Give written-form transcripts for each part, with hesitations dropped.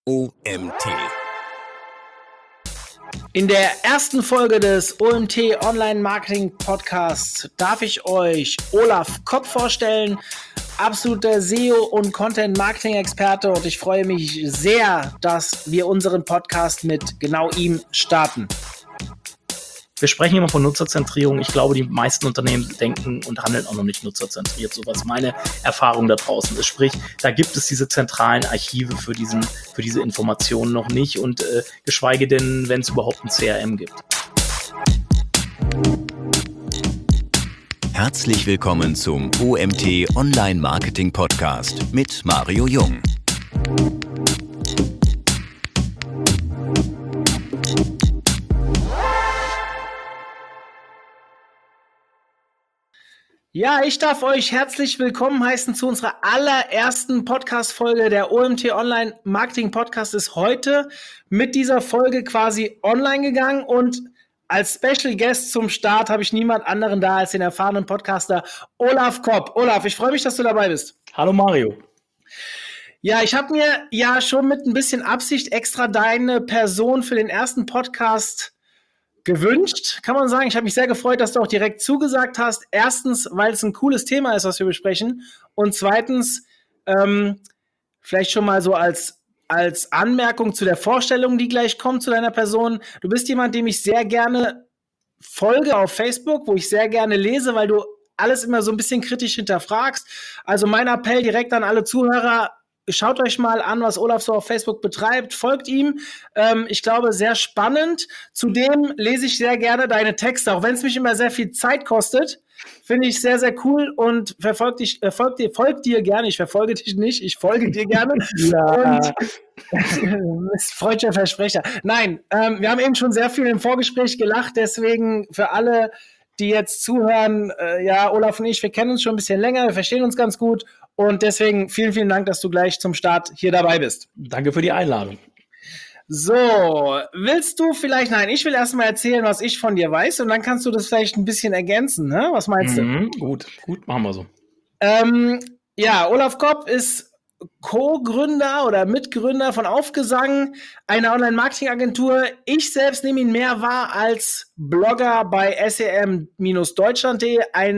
OMT. In der ersten Folge des OMT Online Marketing Podcasts darf ich euch Olaf Kopp vorstellen, absoluter SEO und Content Marketing Experte, und ich freue mich sehr, dass wir unseren Podcast mit genau ihm starten. Wir sprechen immer von Nutzerzentrierung. Ich glaube, die meisten Unternehmen denken und handeln auch noch nicht nutzerzentriert, so was meine Erfahrung da draußen ist. Sprich, da gibt es diese zentralen Archive für diese Informationen noch nicht und geschweige denn, wenn es überhaupt ein CRM gibt. Herzlich willkommen zum OMT Online Marketing Podcast mit Mario Jung. Ja, ich darf euch herzlich willkommen heißen zu unserer allerersten Podcast-Folge. Der OMT Online Marketing Podcast ist heute mit dieser Folge quasi online gegangen, und als Special Guest zum Start habe ich niemand anderen da als den erfahrenen Podcaster Olaf Kopp. Olaf, ich freue mich, dass du dabei bist. Hallo Mario. Ja, ich habe mir ja schon mit ein bisschen Absicht extra deine Person für den ersten Podcast gewünscht, kann man sagen. Ich habe mich sehr gefreut, dass du auch direkt zugesagt hast. Erstens, weil es ein cooles Thema ist, was wir besprechen. Und zweitens, vielleicht schon mal so als Anmerkung zu der Vorstellung, die gleich kommt zu deiner Person. Du bist jemand, dem ich sehr gerne folge auf Facebook, wo ich sehr gerne lese, weil du alles immer so ein bisschen kritisch hinterfragst. Also mein Appell direkt an alle Zuhörer: Schaut euch mal an, was Olaf so auf Facebook betreibt. Folgt ihm. Ich glaube, sehr spannend. Zudem lese ich sehr gerne deine Texte, auch wenn es mich immer sehr viel Zeit kostet. Finde ich sehr, sehr cool und folgt dir gerne. Ich verfolge dich nicht, ich folge dir gerne. Ja. Und ist freudscher Versprecher. Nein, wir haben eben schon sehr viel im Vorgespräch gelacht, deswegen für alle, die jetzt zuhören, ja, Olaf und ich, wir kennen uns schon ein bisschen länger, wir verstehen uns ganz gut, und deswegen vielen, vielen Dank, dass du gleich zum Start hier dabei bist. Danke für die Einladung. So, ich will erstmal erzählen, was ich von dir weiß, und dann kannst du das vielleicht ein bisschen ergänzen, ne? Was meinst du? Gut, machen wir so. Ja, Olaf Kopp ist Co-Gründer oder Mitgründer von Aufgesang, einer Online-Marketing-Agentur. Ich selbst nehme ihn mehr wahr als Blogger bei SEM-Deutschland.de,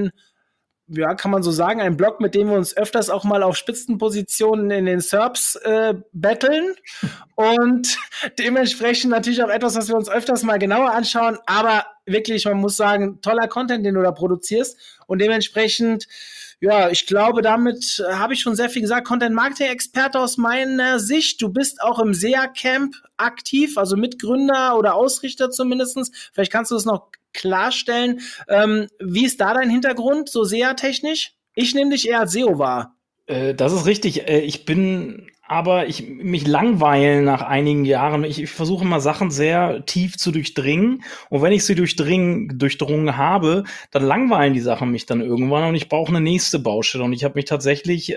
kann man so sagen, ein Blog, mit dem wir uns öfters auch mal auf Spitzenpositionen in den SERPs betteln, und dementsprechend natürlich auch etwas, was wir uns öfters mal genauer anschauen, aber wirklich, man muss sagen, toller Content, den du da produzierst, und dementsprechend, ja, ich glaube, damit habe ich schon sehr viel gesagt. Content-Marketing-Experte aus meiner Sicht. Du bist auch im SEA-Camp aktiv, also Mitgründer oder Ausrichter zumindest. Vielleicht kannst du das noch klarstellen. Wie ist da dein Hintergrund, so SEA-technisch? Ich nehme dich eher als SEO wahr. Das ist richtig. Mich langweilen nach einigen Jahren. Ich versuche immer, Sachen sehr tief zu durchdringen. Und wenn ich sie durchdrungen habe, dann langweilen die Sachen mich dann irgendwann, und ich brauche eine nächste Baustelle. Und ich habe mich tatsächlich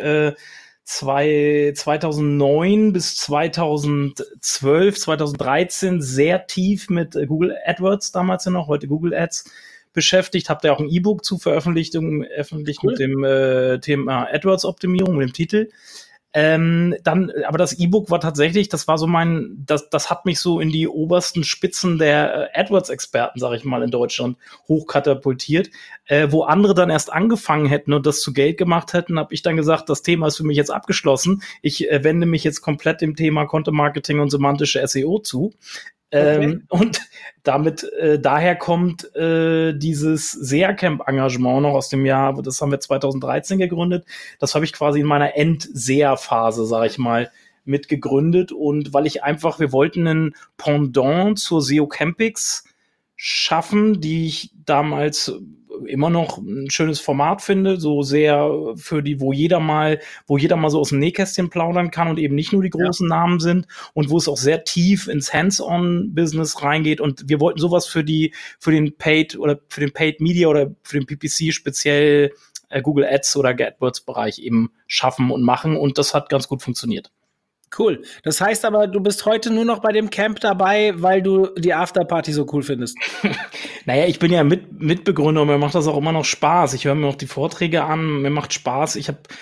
2009 bis 2012, 2013 sehr tief mit Google AdWords, damals ja noch, heute Google Ads, beschäftigt. Habe da auch ein E-Book zu veröffentlicht cool. Mit dem Thema AdWords-Optimierung, mit dem Titel. Aber das E-Book war tatsächlich, das war so das hat mich so in die obersten Spitzen der AdWords-Experten, sag ich mal, in Deutschland hochkatapultiert. Wo andere dann erst angefangen hätten und das zu Geld gemacht hätten, habe ich dann gesagt, das Thema ist für mich jetzt abgeschlossen. Ich wende mich jetzt komplett dem Thema Content Marketing und semantische SEO zu. Okay. Und damit daher kommt dieses SEA-Camp-Engagement noch aus dem Jahr, das haben wir 2013 gegründet. Das habe ich quasi in meiner End-SEA-Phase, sage ich mal, mitgegründet. Und weil wir wollten ein Pendant zur SEO Campix schaffen, die ich damals immer noch ein schönes Format finde, so sehr wo jeder mal so aus dem Nähkästchen plaudern kann und eben nicht nur die großen Namen sind, und wo es auch sehr tief ins Hands-on-Business reingeht. Und wir wollten sowas für den Paid Media oder für den PPC, speziell Google Ads oder AdWords-Bereich eben schaffen und machen, und das hat ganz gut funktioniert. Cool. Das heißt aber, du bist heute nur noch bei dem Camp dabei, weil du die Afterparty so cool findest. Naja, ich bin ja Mitbegründer, und mir macht das auch immer noch Spaß. Ich höre mir auch die Vorträge an, mir macht Spaß.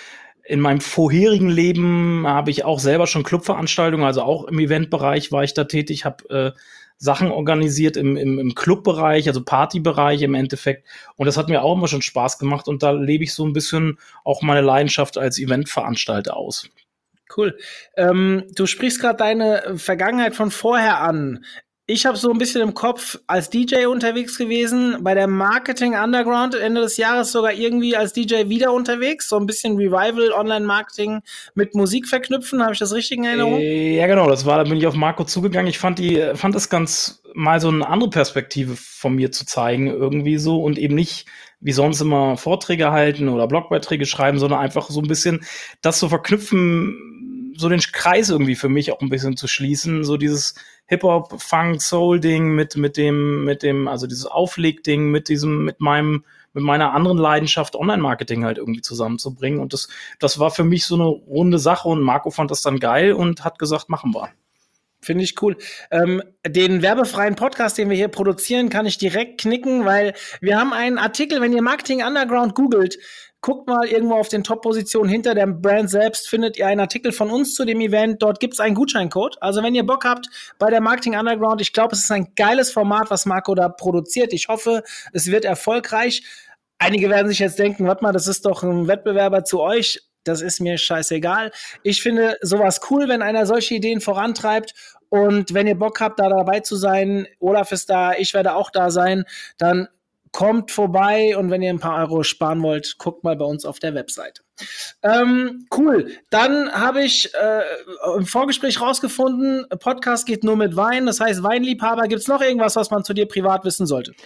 in meinem vorherigen Leben habe ich auch selber schon Clubveranstaltungen, also auch im Eventbereich war ich da tätig, habe Sachen organisiert im Clubbereich, also Partybereich im Endeffekt. Und das hat mir auch immer schon Spaß gemacht. Und da lebe ich so ein bisschen auch meine Leidenschaft als Eventveranstalter aus. Cool. Du sprichst gerade deine Vergangenheit von vorher an. Ich habe so ein bisschen im Kopf als DJ unterwegs gewesen, bei der Marketing Underground Ende des Jahres sogar irgendwie als DJ wieder unterwegs, so ein bisschen Revival, Online-Marketing mit Musik verknüpfen, habe ich das richtig in Erinnerung? Ja, genau, da bin ich auf Marco zugegangen. Ich fand es ganz mal so eine andere Perspektive von mir zu zeigen, irgendwie so, und eben nicht wie sonst immer Vorträge halten oder Blogbeiträge schreiben, sondern einfach so ein bisschen das zu verknüpfen, so den Kreis irgendwie für mich auch ein bisschen zu schließen, so dieses Hip-Hop, Funk, Soul-Ding mit dem, also dieses Aufleg-Ding mit meiner anderen Leidenschaft, Online-Marketing halt irgendwie zusammenzubringen. Und das war für mich so eine runde Sache, und Marco fand das dann geil und hat gesagt, machen wir. Finde ich cool. Den werbefreien Podcast, den wir hier produzieren, kann ich direkt knicken, weil wir haben einen Artikel, wenn ihr Marketing Underground googelt, guckt mal irgendwo auf den Top-Positionen hinter der Brand selbst, findet ihr einen Artikel von uns zu dem Event. Dort gibt es einen Gutscheincode. Also wenn ihr Bock habt bei der Marketing Underground, ich glaube, es ist ein geiles Format, was Marco da produziert. Ich hoffe, es wird erfolgreich. Einige werden sich jetzt denken, warte mal, das ist doch ein Wettbewerber zu euch. Das ist mir scheißegal. Ich finde sowas cool, wenn einer solche Ideen vorantreibt. Und wenn ihr Bock habt, da dabei zu sein, Olaf ist da, ich werde auch da sein, dann kommt vorbei, und wenn ihr ein paar Euro sparen wollt, guckt mal bei uns auf der Website. Cool. Dann habe ich im Vorgespräch rausgefunden, Podcast geht nur mit Wein. Das heißt, Weinliebhaber. Gibt es noch irgendwas, was man zu dir privat wissen sollte?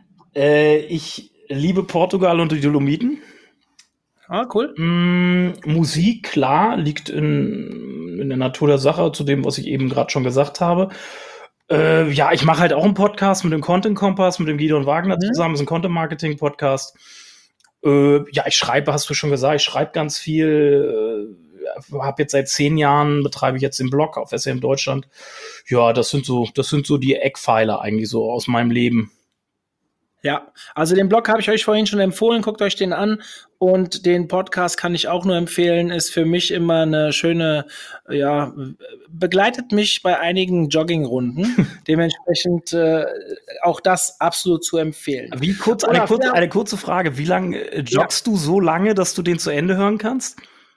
Ich liebe Portugal und die Dolomiten. Ah, cool. Musik, klar, liegt in der Natur der Sache, zu dem, was ich eben gerade schon gesagt habe. Ja, ich mache halt auch einen Podcast mit dem Content Kompass, mit dem Gideon Wagner zusammen. Das ist ein Content-Marketing-Podcast. Ja, ich schreibe, hast du schon gesagt, ich schreibe ganz viel. Habe jetzt seit 10 Jahren, betreibe ich jetzt den Blog auf SM Deutschland. Ja, das sind so die Eckpfeiler eigentlich so aus meinem Leben. Ja, also den Blog habe ich euch vorhin schon empfohlen, guckt euch den an, und den Podcast kann ich auch nur empfehlen, ist für mich immer eine schöne, ja, begleitet mich bei einigen Joggingrunden, dementsprechend auch das absolut zu empfehlen. Eine kurze Frage, wie lange joggst du so lange, dass du den zu Ende hören kannst?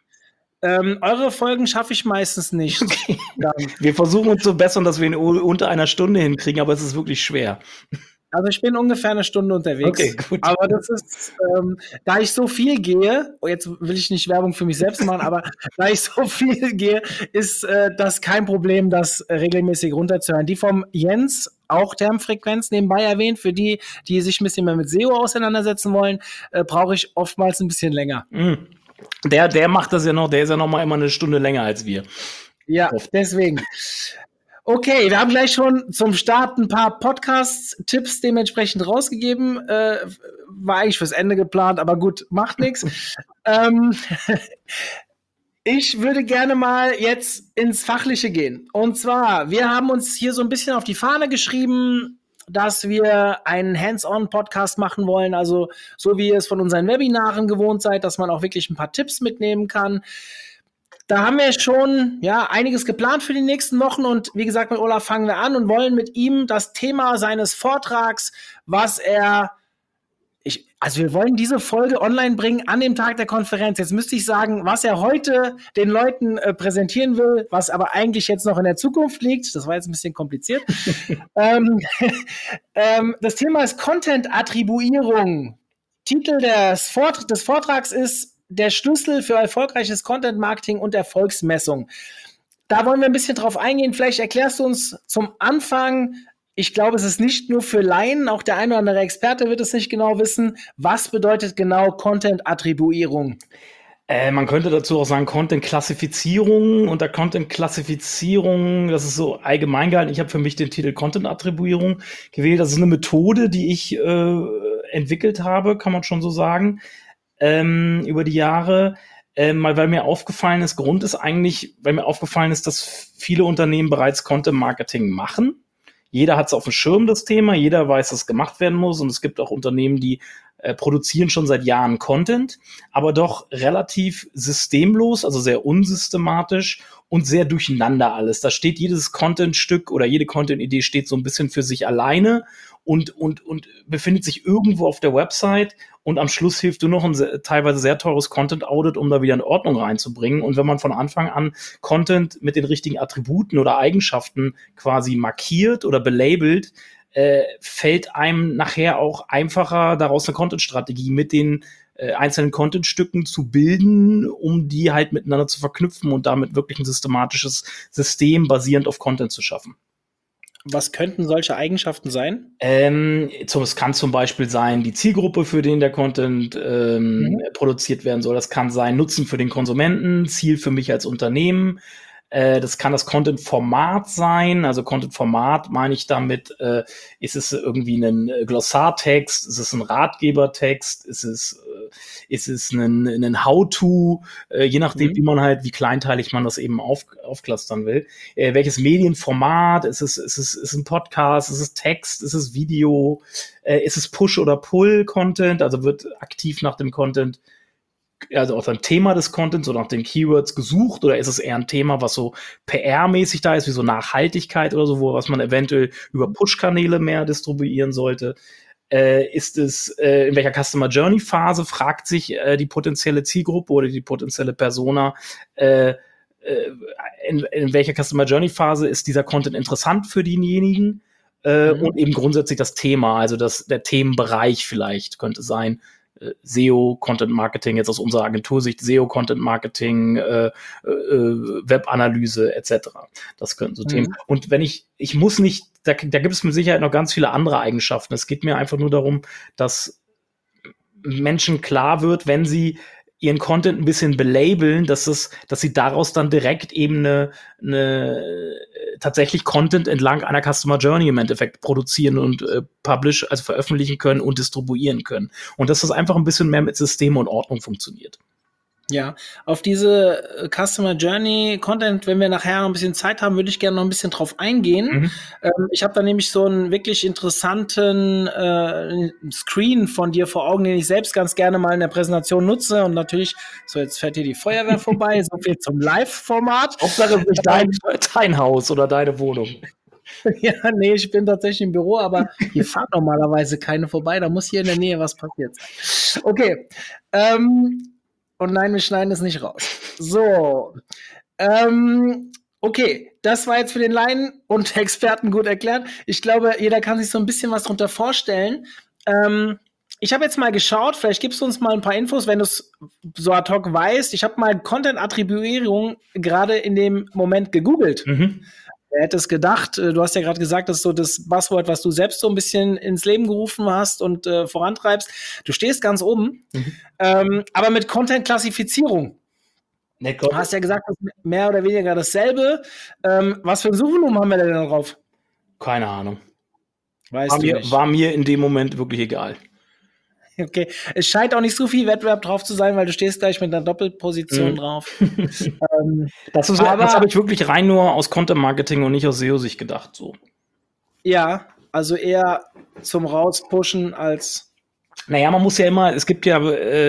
Eure Folgen schaffe ich meistens nicht. Okay. Wir versuchen uns zu bessern, dass wir ihn unter einer Stunde hinkriegen, aber es ist wirklich schwer. Also ich bin ungefähr eine Stunde unterwegs. Okay, gut. Aber das ist, da ich so viel gehe, jetzt will ich nicht Werbung für mich selbst machen, aber da ich so viel gehe, ist das kein Problem, das regelmäßig runterzuhören. Die vom Jens, auch Termfrequenz nebenbei erwähnt, für die sich ein bisschen mehr mit SEO auseinandersetzen wollen, brauche ich oftmals ein bisschen länger. Der macht das ja noch, der ist ja noch mal immer eine Stunde länger als wir. Ja, deswegen. Okay, wir haben gleich schon zum Start ein paar Podcast-Tipps dementsprechend rausgegeben. War eigentlich fürs Ende geplant, aber gut, macht nichts. Ich würde gerne mal jetzt ins Fachliche gehen. Und zwar, wir haben uns hier so ein bisschen auf die Fahne geschrieben, dass wir einen Hands-on-Podcast machen wollen, also so wie ihr es von unseren Webinaren gewohnt seid, dass man auch wirklich ein paar Tipps mitnehmen kann. Da haben wir schon einiges geplant für die nächsten Wochen, und wie gesagt, mit Olaf fangen wir an und wollen mit ihm das Thema seines Vortrags, wir wollen diese Folge online bringen an dem Tag der Konferenz. Jetzt müsste ich sagen, was er heute den Leuten präsentieren will, was aber eigentlich jetzt noch in der Zukunft liegt. Das war jetzt ein bisschen kompliziert. Das Thema ist Content-Attribuierung. Titel des Vortrags ist der Schlüssel für erfolgreiches Content-Marketing und Erfolgsmessung. Da wollen wir ein bisschen drauf eingehen. Vielleicht erklärst du uns zum Anfang, ich glaube, es ist nicht nur für Laien, auch der eine oder andere Experte wird es nicht genau wissen. Was bedeutet genau Content-Attribuierung? Man könnte dazu auch sagen Content-Klassifizierung. Unter Content-Klassifizierung, das ist so allgemein gehalten. Ich habe für mich den Titel Content-Attribuierung gewählt. Das ist eine Methode, die ich entwickelt habe, kann man schon so sagen, über die Jahre, weil mir aufgefallen ist, dass viele Unternehmen bereits Content-Marketing machen. Jeder hat es auf dem Schirm, das Thema, jeder weiß, dass gemacht werden muss, und es gibt auch Unternehmen, die produzieren schon seit Jahren Content, aber doch relativ systemlos, also sehr unsystematisch und sehr durcheinander alles. Da steht jedes Content-Stück oder jede Content-Idee steht so ein bisschen für sich alleine und befindet sich irgendwo auf der Website und am Schluss hilft nur noch ein teilweise sehr teures Content-Audit, um da wieder in Ordnung reinzubringen. Und wenn man von Anfang an Content mit den richtigen Attributen oder Eigenschaften quasi markiert oder belabelt, fällt einem nachher auch einfacher, daraus eine Content-Strategie mit den einzelnen Content-Stücken zu bilden, um die halt miteinander zu verknüpfen und damit wirklich ein systematisches System basierend auf Content zu schaffen. Was könnten solche Eigenschaften sein? Es kann zum Beispiel sein, die Zielgruppe, für den der Content produziert werden soll. Das kann sein, Nutzen für den Konsumenten, Ziel für mich als Unternehmen. Das kann das Content-Format sein. Also Content-Format meine ich damit, ist es irgendwie ein Glossartext, ist es ein Ratgebertext, ist es ein How-To, je nachdem, wie kleinteilig man das eben aufklustern will. Welches Medienformat, ist es ein Podcast, ist es Text, ist es Video, ist es Push- oder Pull-Content, also wird aktiv nach dem Content, also auch dem Thema des Contents oder nach den Keywords gesucht, oder ist es eher ein Thema, was so PR-mäßig da ist, wie so Nachhaltigkeit oder so, was man eventuell über Push-Kanäle mehr distribuieren sollte? Ist es, in welcher Customer Journey Phase fragt sich die potenzielle Zielgruppe oder die potenzielle Persona, in welcher Customer Journey Phase ist dieser Content interessant für denjenigen? Und eben grundsätzlich das Thema, also der Themenbereich vielleicht könnte sein, SEO, Content Marketing, jetzt aus unserer Agentursicht, SEO, Content Marketing, Webanalyse etc. Das könnten so Themen. Und wenn ich muss nicht, da gibt es mit Sicherheit noch ganz viele andere Eigenschaften. Es geht mir einfach nur darum, dass Menschen klar wird, wenn sie ihren Content ein bisschen belabeln, dass sie daraus dann direkt eben tatsächlich Content entlang einer Customer Journey im Endeffekt produzieren und also veröffentlichen können und distribuieren können. Und dass das einfach ein bisschen mehr mit System und Ordnung funktioniert. Ja, auf diese Customer Journey Content, wenn wir nachher noch ein bisschen Zeit haben, würde ich gerne noch ein bisschen drauf eingehen. Ich habe da nämlich so einen wirklich interessanten Screen von dir vor Augen, den ich selbst ganz gerne mal in der Präsentation nutze. Und natürlich, so jetzt fährt hier die Feuerwehr vorbei, so viel zum Live-Format. Hauptsache nicht dein Haus oder deine Wohnung. Ja, nee, ich bin tatsächlich im Büro, aber hier fahrt normalerweise keine vorbei. Da muss hier in der Nähe was passiert sein. Okay, und nein, wir schneiden es nicht raus. So. Okay, das war jetzt für den Laien und Experten gut erklärt. Ich glaube, jeder kann sich so ein bisschen was drunter vorstellen. Ich habe jetzt mal geschaut, vielleicht gibst du uns mal ein paar Infos, wenn du es so ad hoc weißt. Ich habe mal Content-Attribuierung gerade in dem Moment gegoogelt. Wer hätte es gedacht? Du hast ja gerade gesagt, das ist so das Buzzword, was du selbst so ein bisschen ins Leben gerufen hast und vorantreibst. Du stehst ganz oben, aber mit Content-Klassifizierung. Du hast ja gesagt, das ist mehr oder weniger dasselbe. Was für ein Suchvolumen haben wir denn da drauf? Keine Ahnung. War mir in dem Moment wirklich egal. Okay, es scheint auch nicht so viel Wettbewerb drauf zu sein, weil du stehst gleich mit einer Doppelposition drauf. Das habe ich wirklich rein nur aus Content-Marketing und nicht aus SEO-Sicht gedacht. So. Ja, also eher zum Rauspushen als... Naja, man muss ja immer, es gibt ja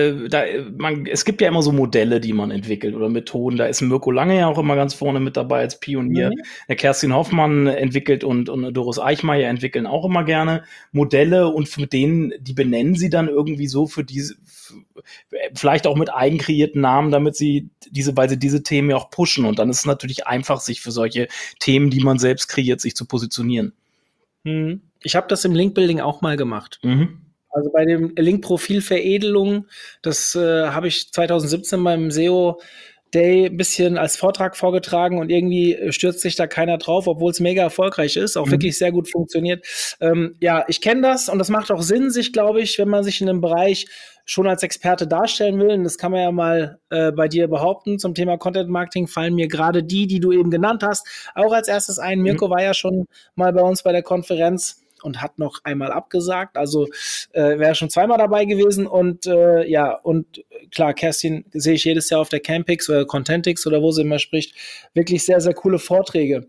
immer so Modelle, die man entwickelt oder Methoden. Da ist Mirko Lange ja auch immer ganz vorne mit dabei als Pionier. Der Kerstin Hoffmann entwickelt und Doris Eichmeier entwickeln auch immer gerne Modelle und mit denen, die benennen sie dann irgendwie so für diese, vielleicht auch mit eigenkreierten Namen, weil sie diese Themen ja auch pushen. Und dann ist es natürlich einfach, sich für solche Themen, die man selbst kreiert, sich zu positionieren. Ich habe das im Link-Building auch mal gemacht. Also bei dem Link-Profil-Veredelung, das habe ich 2017 beim SEO Day ein bisschen als Vortrag vorgetragen und irgendwie stürzt sich da keiner drauf, obwohl es mega erfolgreich ist, auch wirklich sehr gut funktioniert. Ja, ich kenne das und das macht auch Sinn, glaube ich, wenn man sich in einem Bereich schon als Experte darstellen will, und das kann man ja mal bei dir behaupten, zum Thema Content Marketing fallen mir gerade die du eben genannt hast, auch als erstes ein. Mirko war ja schon mal bei uns bei der Konferenz und hat noch einmal abgesagt, also wäre schon zweimal dabei gewesen und und klar, Kerstin sehe ich jedes Jahr auf der Campix oder Contentix oder wo sie immer spricht, wirklich sehr, sehr coole Vorträge.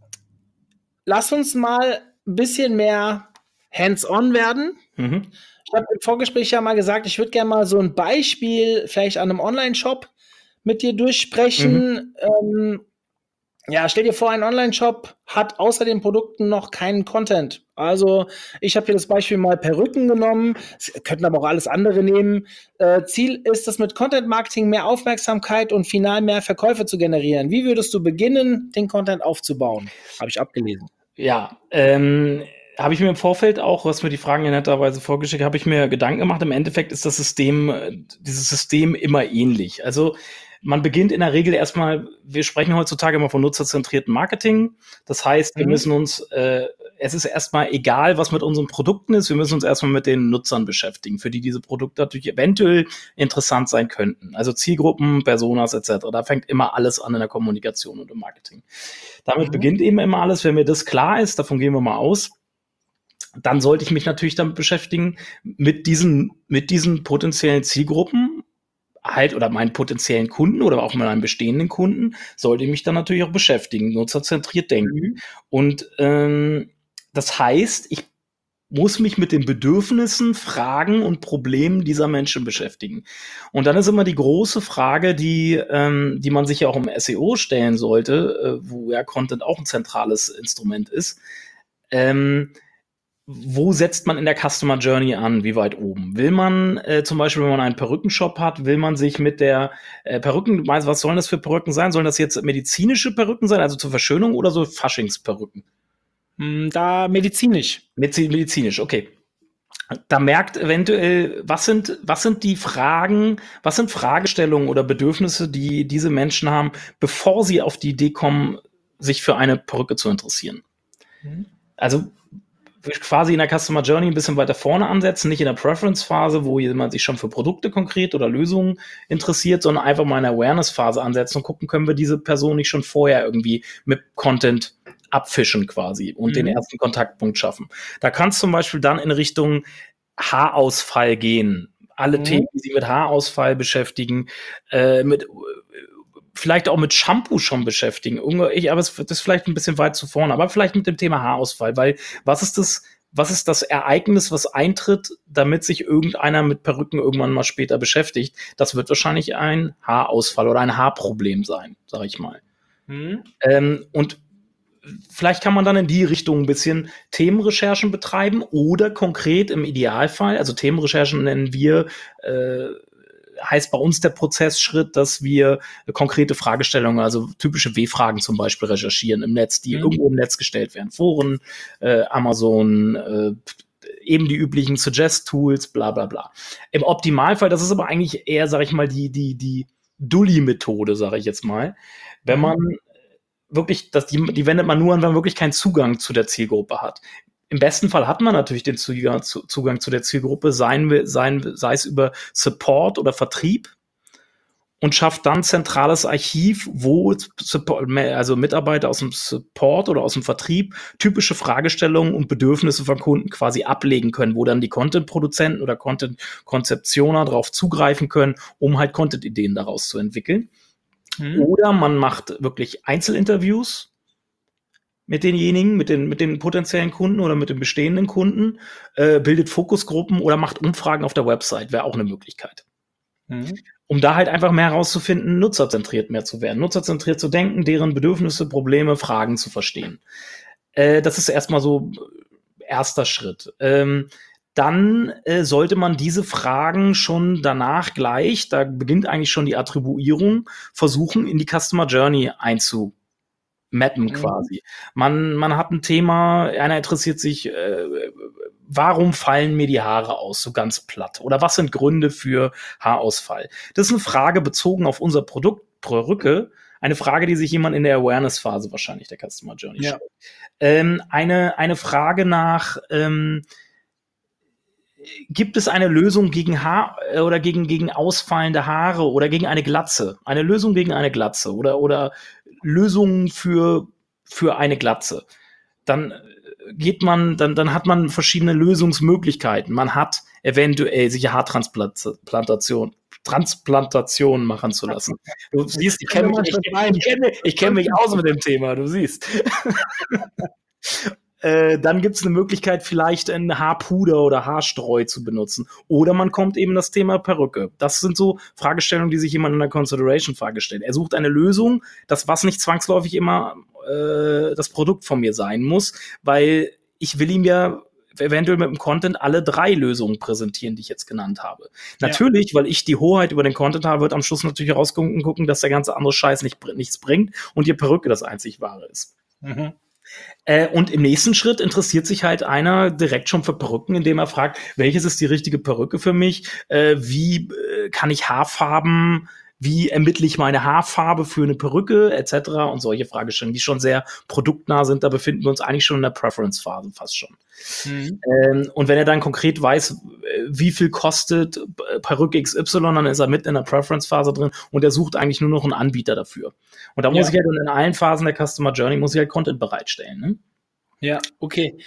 Lass uns mal ein bisschen mehr hands-on werden. Ich habe im Vorgespräch ja mal gesagt, ich würde gerne mal so ein Beispiel vielleicht an einem Online-Shop mit dir durchsprechen. Ja, stell dir vor, ein Online-Shop hat außer den Produkten noch keinen Content. Also ich habe hier das Beispiel mal Perücken genommen, könnten aber auch alles andere nehmen. Ziel ist es, mit Content-Marketing mehr Aufmerksamkeit und final mehr Verkäufe zu generieren. Wie würdest du beginnen, den Content aufzubauen? Habe ich abgelesen. Ja, habe ich mir im Vorfeld auch, was mir die Fragen ja netterweise vorgeschickt, habe ich mir Gedanken gemacht. Im Endeffekt ist das System, dieses System immer ähnlich. Also man beginnt in der Regel erstmal, wir sprechen heutzutage immer von nutzerzentriertem Marketing. Das heißt, wir müssen uns, es ist erstmal egal, was mit unseren Produkten ist, wir müssen uns erstmal mit den Nutzern beschäftigen, für die diese Produkte natürlich eventuell interessant sein könnten. Also Zielgruppen, Personas etc. Da fängt immer alles an in der Kommunikation und im Marketing. Damit beginnt eben immer alles. Wenn mir das klar ist, davon gehen wir mal aus, dann sollte ich mich natürlich damit beschäftigen, mit diesen potenziellen Zielgruppen halt oder meinen potenziellen Kunden oder auch mit einem bestehenden Kunden, sollte ich mich dann natürlich auch beschäftigen, nutzerzentriert denken. Und das heißt, ich muss mich mit den Bedürfnissen, Fragen und Problemen dieser Menschen beschäftigen. Und dann ist immer die große Frage, die man sich ja auch im SEO stellen sollte, wo ja Content auch ein zentrales Instrument ist. Wo setzt man in der Customer Journey an? Wie weit oben? Will man zum Beispiel, wenn man einen Perückenshop hat, will man sich mit der Perücken, was sollen das für Perücken sein? Sollen das jetzt medizinische Perücken sein, also zur Verschönung oder so Faschingsperücken? Da medizinisch. Medizinisch, okay. Da merkt eventuell, was sind die Fragen, was sind Fragestellungen oder Bedürfnisse, die diese Menschen haben, bevor sie auf die Idee kommen, sich für eine Perücke zu interessieren. Also quasi in der Customer Journey ein bisschen weiter vorne ansetzen, nicht in der Preference-Phase, wo jemand sich schon für Produkte konkret oder Lösungen interessiert, sondern einfach mal in der Awareness-Phase ansetzen und gucken, können wir diese Person nicht schon vorher irgendwie mit Content abfischen quasi und den ersten Kontaktpunkt schaffen. Da kann es zum Beispiel dann in Richtung Haarausfall gehen. Alle Themen, die sich mit Haarausfall beschäftigen, vielleicht auch mit Shampoo schon beschäftigen. Aber das ist vielleicht ein bisschen weit zu vorne, aber vielleicht mit dem Thema Haarausfall, weil was ist das Ereignis, was eintritt, damit sich irgendeiner mit Perücken irgendwann mal später beschäftigt? Das wird wahrscheinlich ein Haarausfall oder ein Haarproblem sein, sag ich mal. Und vielleicht kann man dann in die Richtung ein bisschen Themenrecherchen betreiben oder konkret im Idealfall, also Themenrecherchen nennen wir, heißt bei uns der Prozessschritt, dass wir konkrete Fragestellungen, also typische W-Fragen zum Beispiel recherchieren im Netz, die irgendwo im Netz gestellt werden. Foren, Amazon, eben die üblichen Suggest-Tools, bla bla bla. Im Optimalfall, das ist aber eigentlich eher, sag ich mal, die Dulli-Methode, sage ich jetzt mal. Wenn man wirklich, die wendet man nur an, wenn man wirklich keinen Zugang zu der Zielgruppe hat. Im besten Fall hat man natürlich den Zugang zu der Zielgruppe, sei es über Support oder Vertrieb und schafft dann zentrales Archiv, wo also Mitarbeiter aus dem Support oder aus dem Vertrieb typische Fragestellungen und Bedürfnisse von Kunden quasi ablegen können, wo dann die Content-Produzenten oder Content-Konzeptioner darauf zugreifen können, um halt Content-Ideen daraus zu entwickeln. Oder man macht wirklich Einzelinterviews mit denjenigen, mit den potenziellen Kunden oder mit den bestehenden Kunden, bildet Fokusgruppen oder macht Umfragen auf der Website, wäre auch eine Möglichkeit. Um da halt einfach mehr herauszufinden, nutzerzentriert mehr zu werden, nutzerzentriert zu denken, deren Bedürfnisse, Probleme, Fragen zu verstehen. Das ist erstmal so erster Schritt. Dann sollte man diese Fragen schon danach gleich, da beginnt eigentlich schon die Attribuierung, versuchen in die Customer Journey einzumappen quasi. Man hat ein Thema, einer interessiert sich, warum fallen mir die Haare aus, so ganz platt? Oder was sind Gründe für Haarausfall? Das ist eine Frage bezogen auf unser Produkt Perücke, eine Frage, die sich jemand in der Awareness-Phase wahrscheinlich der Customer Journey stellt. Eine Frage nach gibt es eine Lösung gegen oder gegen ausfallende Haare oder gegen eine Glatze? Eine Lösung gegen eine Glatze oder Lösungen für eine Glatze. Dann hat man verschiedene Lösungsmöglichkeiten. Man hat eventuell sich Haartransplantation machen zu lassen. Du siehst, ich kenne mich aus mit dem Thema, du siehst. Dann gibt es eine Möglichkeit, vielleicht ein Haarpuder oder Haarstreu zu benutzen. Oder man kommt eben das Thema Perücke. Das sind so Fragestellungen, die sich jemand in der Consideration-Frage stellt. Er sucht eine Lösung, was nicht zwangsläufig immer das Produkt von mir sein muss, weil ich will ihm ja eventuell mit dem Content alle 3 Lösungen präsentieren, die ich jetzt genannt habe. Ja. Natürlich, weil ich die Hoheit über den Content habe, wird am Schluss natürlich rausgucken, dass der ganze andere Scheiß nichts bringt und die Perücke das einzig Wahre ist. Mhm. Und im nächsten Schritt interessiert sich halt einer direkt schon für Perücken, indem er fragt, welches ist die richtige Perücke für mich? Wie kann ich Haarfarben, wie ermittle ich meine Haarfarbe für eine Perücke, etc. und solche Fragestellungen, die schon sehr produktnah sind. Da befinden wir uns eigentlich schon in der Preference-Phase fast schon. Mhm. Und wenn er dann konkret weiß, wie viel kostet Perücke XY, dann ist er mitten in der Preference-Phase drin und er sucht eigentlich nur noch einen Anbieter dafür. Und da muss ich halt in allen Phasen der Customer Journey muss ich halt Content bereitstellen. Ne? Ja, okay.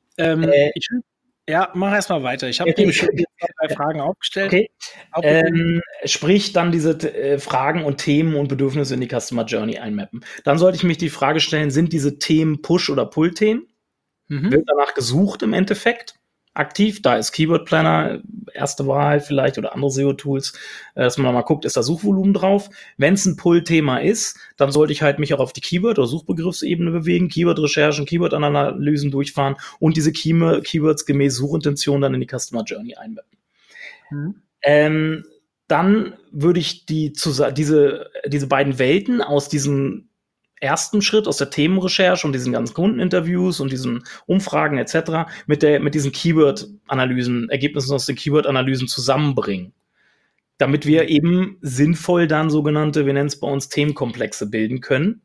Mach erstmal weiter. Ich habe dem schon 2-3 Fragen aufgestellt. Okay. Sprich dann diese Fragen und Themen und Bedürfnisse in die Customer Journey einmappen. Dann sollte ich mich die Frage stellen, sind diese Themen Push- oder Pull-Themen? Wird danach gesucht im Endeffekt? Aktiv, da ist Keyword Planner erste Wahl vielleicht oder andere SEO-Tools, dass man mal guckt, ist da Suchvolumen drauf. Wenn es ein Pull-Thema ist, dann sollte ich halt mich auch auf die Keyword- oder Suchbegriffsebene bewegen, Keyword-Recherchen, Keyword-Analysen durchfahren und diese Keywords gemäß Suchintention dann in die Customer Journey einbetten. Dann würde ich diese beiden Welten aus diesem ersten Schritt aus der Themenrecherche und diesen ganzen Kundeninterviews und diesen Umfragen etc. mit diesen Keyword-Analysen, Ergebnissen aus den Keyword-Analysen zusammenbringen, damit wir eben sinnvoll dann sogenannte, wir nennen es bei uns Themenkomplexe bilden können,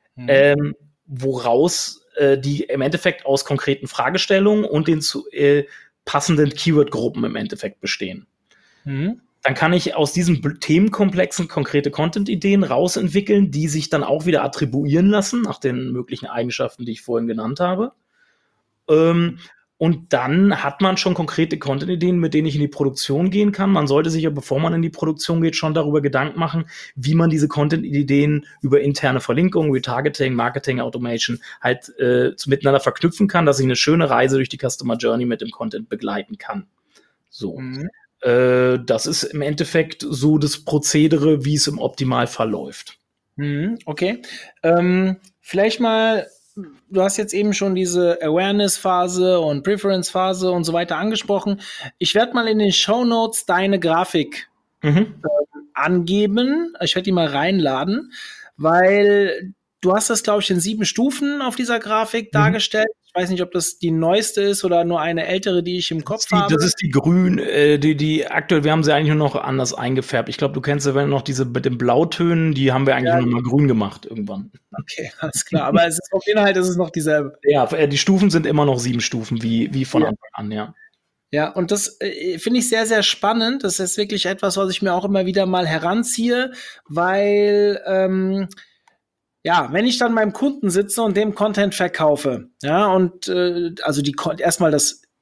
woraus die im Endeffekt aus konkreten Fragestellungen und den passenden Keyword-Gruppen im Endeffekt bestehen. Dann kann ich aus diesen Themenkomplexen konkrete Content-Ideen rausentwickeln, die sich dann auch wieder attribuieren lassen nach den möglichen Eigenschaften, die ich vorhin genannt habe. Und dann hat man schon konkrete Content-Ideen, mit denen ich in die Produktion gehen kann. Man sollte sich ja, bevor man in die Produktion geht, schon darüber Gedanken machen, wie man diese Content-Ideen über interne Verlinkung, Retargeting, Marketing, Automation halt miteinander verknüpfen kann, dass ich eine schöne Reise durch die Customer Journey mit dem Content begleiten kann. So. Das ist im Endeffekt so das Prozedere, wie es im Optimalfall läuft. Okay. Vielleicht mal, du hast jetzt eben schon diese Awareness-Phase und Preference-Phase und so weiter angesprochen. Ich werde mal in den Shownotes deine Grafik angeben. Ich werde die mal reinladen, weil du hast das, glaube ich, in 7 Stufen auf dieser Grafik dargestellt. Ich weiß nicht, ob das die neueste ist oder nur eine ältere, die ich im Kopf habe. Das ist die grün, die aktuell, wir haben sie eigentlich nur noch anders eingefärbt. Ich glaube, du kennst ja noch diese mit den Blautönen, die haben wir eigentlich nur noch mal grün gemacht irgendwann. Okay, alles klar. Aber es ist vom Inhalt ist es noch dieselbe. Ja, die Stufen sind immer noch 7 Stufen, wie von Anfang an, ja. Ja, und das finde ich sehr, sehr spannend. Das ist wirklich etwas, was ich mir auch immer wieder mal heranziehe, weil wenn ich dann beim Kunden sitze und dem Content verkaufe, und also erstmal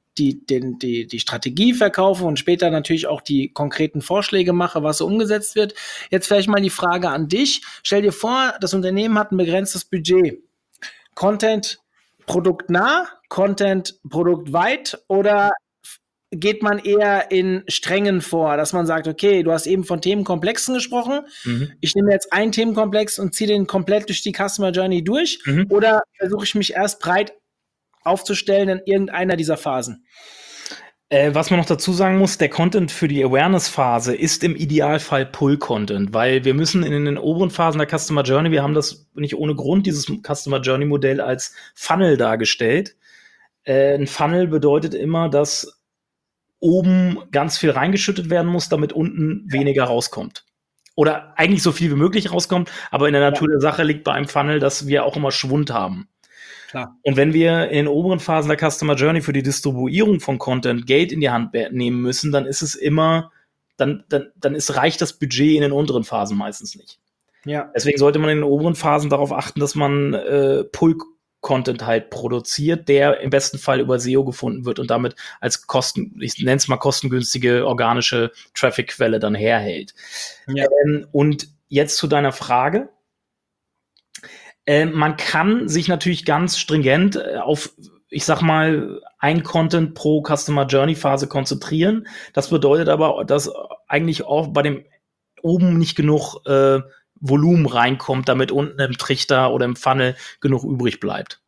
die Strategie verkaufe und später natürlich auch die konkreten Vorschläge mache, was so umgesetzt wird. Jetzt vielleicht mal die Frage an dich. Stell dir vor, das Unternehmen hat ein begrenztes Budget. Content produktnah, Content produktweit oder geht man eher in Strängen vor, dass man sagt, okay, du hast eben von Themenkomplexen gesprochen, ich nehme jetzt einen Themenkomplex und ziehe den komplett durch die Customer Journey durch, oder versuche ich mich erst breit aufzustellen in irgendeiner dieser Phasen? Was man noch dazu sagen muss, der Content für die Awareness-Phase ist im Idealfall Pull-Content, weil wir müssen in den oberen Phasen der Customer Journey, wir haben das nicht ohne Grund, dieses Customer Journey-Modell als Funnel dargestellt. Ein Funnel bedeutet immer, dass oben ganz viel reingeschüttet werden muss, damit unten weniger rauskommt. Oder eigentlich so viel wie möglich rauskommt, aber in der Natur der Sache liegt bei einem Funnel, dass wir auch immer Schwund haben. Klar. Und wenn wir in den oberen Phasen der Customer Journey für die Distribuierung von Content Geld in die Hand nehmen müssen, dann ist es immer, reicht das Budget in den unteren Phasen meistens nicht. Ja. Deswegen sollte man in den oberen Phasen darauf achten, dass man Pull-Content halt produziert, der im besten Fall über SEO gefunden wird und damit als ich nenne es mal kostengünstige organische Traffic-Quelle dann herhält. Ja. Und jetzt zu deiner Frage. Man kann sich natürlich ganz stringent auf ich sag mal, ein Content pro Customer Journey Phase konzentrieren. Das bedeutet aber, dass eigentlich auch bei dem oben nicht genug Volumen reinkommt, damit unten im Trichter oder im Funnel genug übrig bleibt.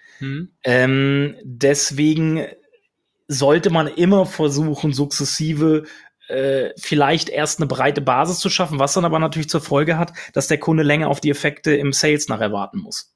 Deswegen sollte man immer versuchen, sukzessive vielleicht erst eine breite Basis zu schaffen, was dann aber natürlich zur Folge hat, dass der Kunde länger auf die Effekte im Sales nachher warten muss.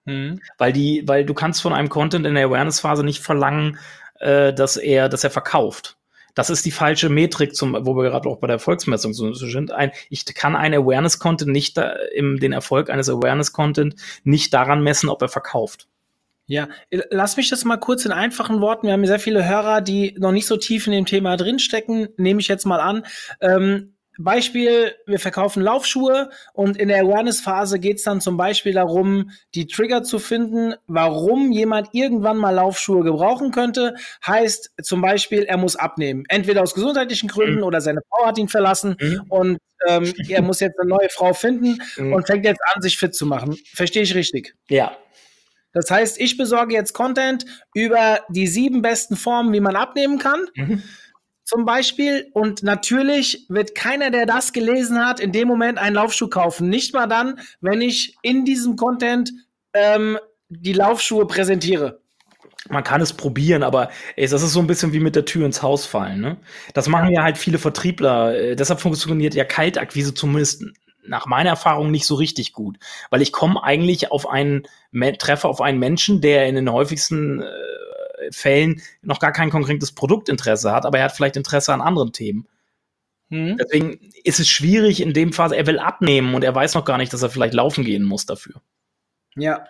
Weil du kannst von einem Content in der Awareness-Phase nicht verlangen, dass er verkauft. Das ist die falsche Metrik, wo wir gerade auch bei der Erfolgsmessung sind. Ich kann einen Awareness-Content nicht, den Erfolg eines Awareness-Content nicht daran messen, ob er verkauft. Ja, lass mich das mal kurz in einfachen Worten. Wir haben sehr viele Hörer, die noch nicht so tief in dem Thema drinstecken. Nehme ich jetzt mal an. Beispiel, wir verkaufen Laufschuhe und in der Awareness-Phase geht es dann zum Beispiel darum, die Trigger zu finden, warum jemand irgendwann mal Laufschuhe gebrauchen könnte. Heißt zum Beispiel, er muss abnehmen. Entweder aus gesundheitlichen Gründen oder seine Frau hat ihn verlassen und er muss jetzt eine neue Frau finden und fängt jetzt an, sich fit zu machen. Verstehe ich richtig? Ja. Das heißt, ich besorge jetzt Content über die 7 besten Formen, wie man abnehmen kann. Zum Beispiel. Und natürlich wird keiner, der das gelesen hat, in dem Moment einen Laufschuh kaufen. Nicht mal dann, wenn ich in diesem Content die Laufschuhe präsentiere. Man kann es probieren, aber das ist so ein bisschen wie mit der Tür ins Haus fallen. Ne? Das machen ja halt viele Vertriebler. Deshalb funktioniert ja Kaltakquise zumindest nach meiner Erfahrung nicht so richtig gut. Weil ich komme eigentlich treffe auf einen Menschen, der in den häufigsten Fällen noch gar kein konkretes Produktinteresse hat, aber er hat vielleicht Interesse an anderen Themen. Deswegen ist es schwierig in dem Fall, er will abnehmen und er weiß noch gar nicht, dass er vielleicht laufen gehen muss dafür. Ja,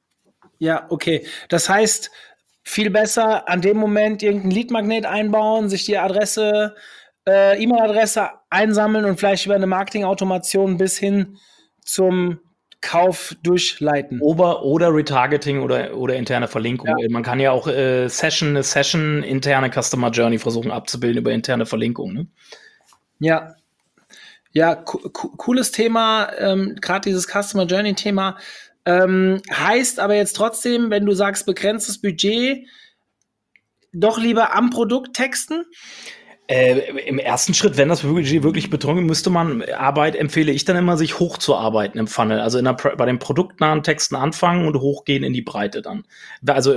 okay. Das heißt, viel besser an dem Moment irgendein Lead-Magnet einbauen, sich die Adresse, E-Mail-Adresse einsammeln und vielleicht über eine Marketing-Automation bis hin zum Kauf durchleiten. Oder Retargeting oder interne Verlinkung. Ja. Man kann ja auch eine Session interne Customer Journey versuchen abzubilden über interne Verlinkung. Ne? Ja, cooles Thema, gerade dieses Customer Journey Thema. Heißt aber jetzt trotzdem, wenn du sagst begrenztes Budget, doch lieber am Produkt texten? Im ersten Schritt, wenn das wirklich betrunken müsste empfehle ich dann immer, sich hochzuarbeiten im Funnel. Also bei den produktnahen Texten anfangen und hochgehen in die Breite dann. Also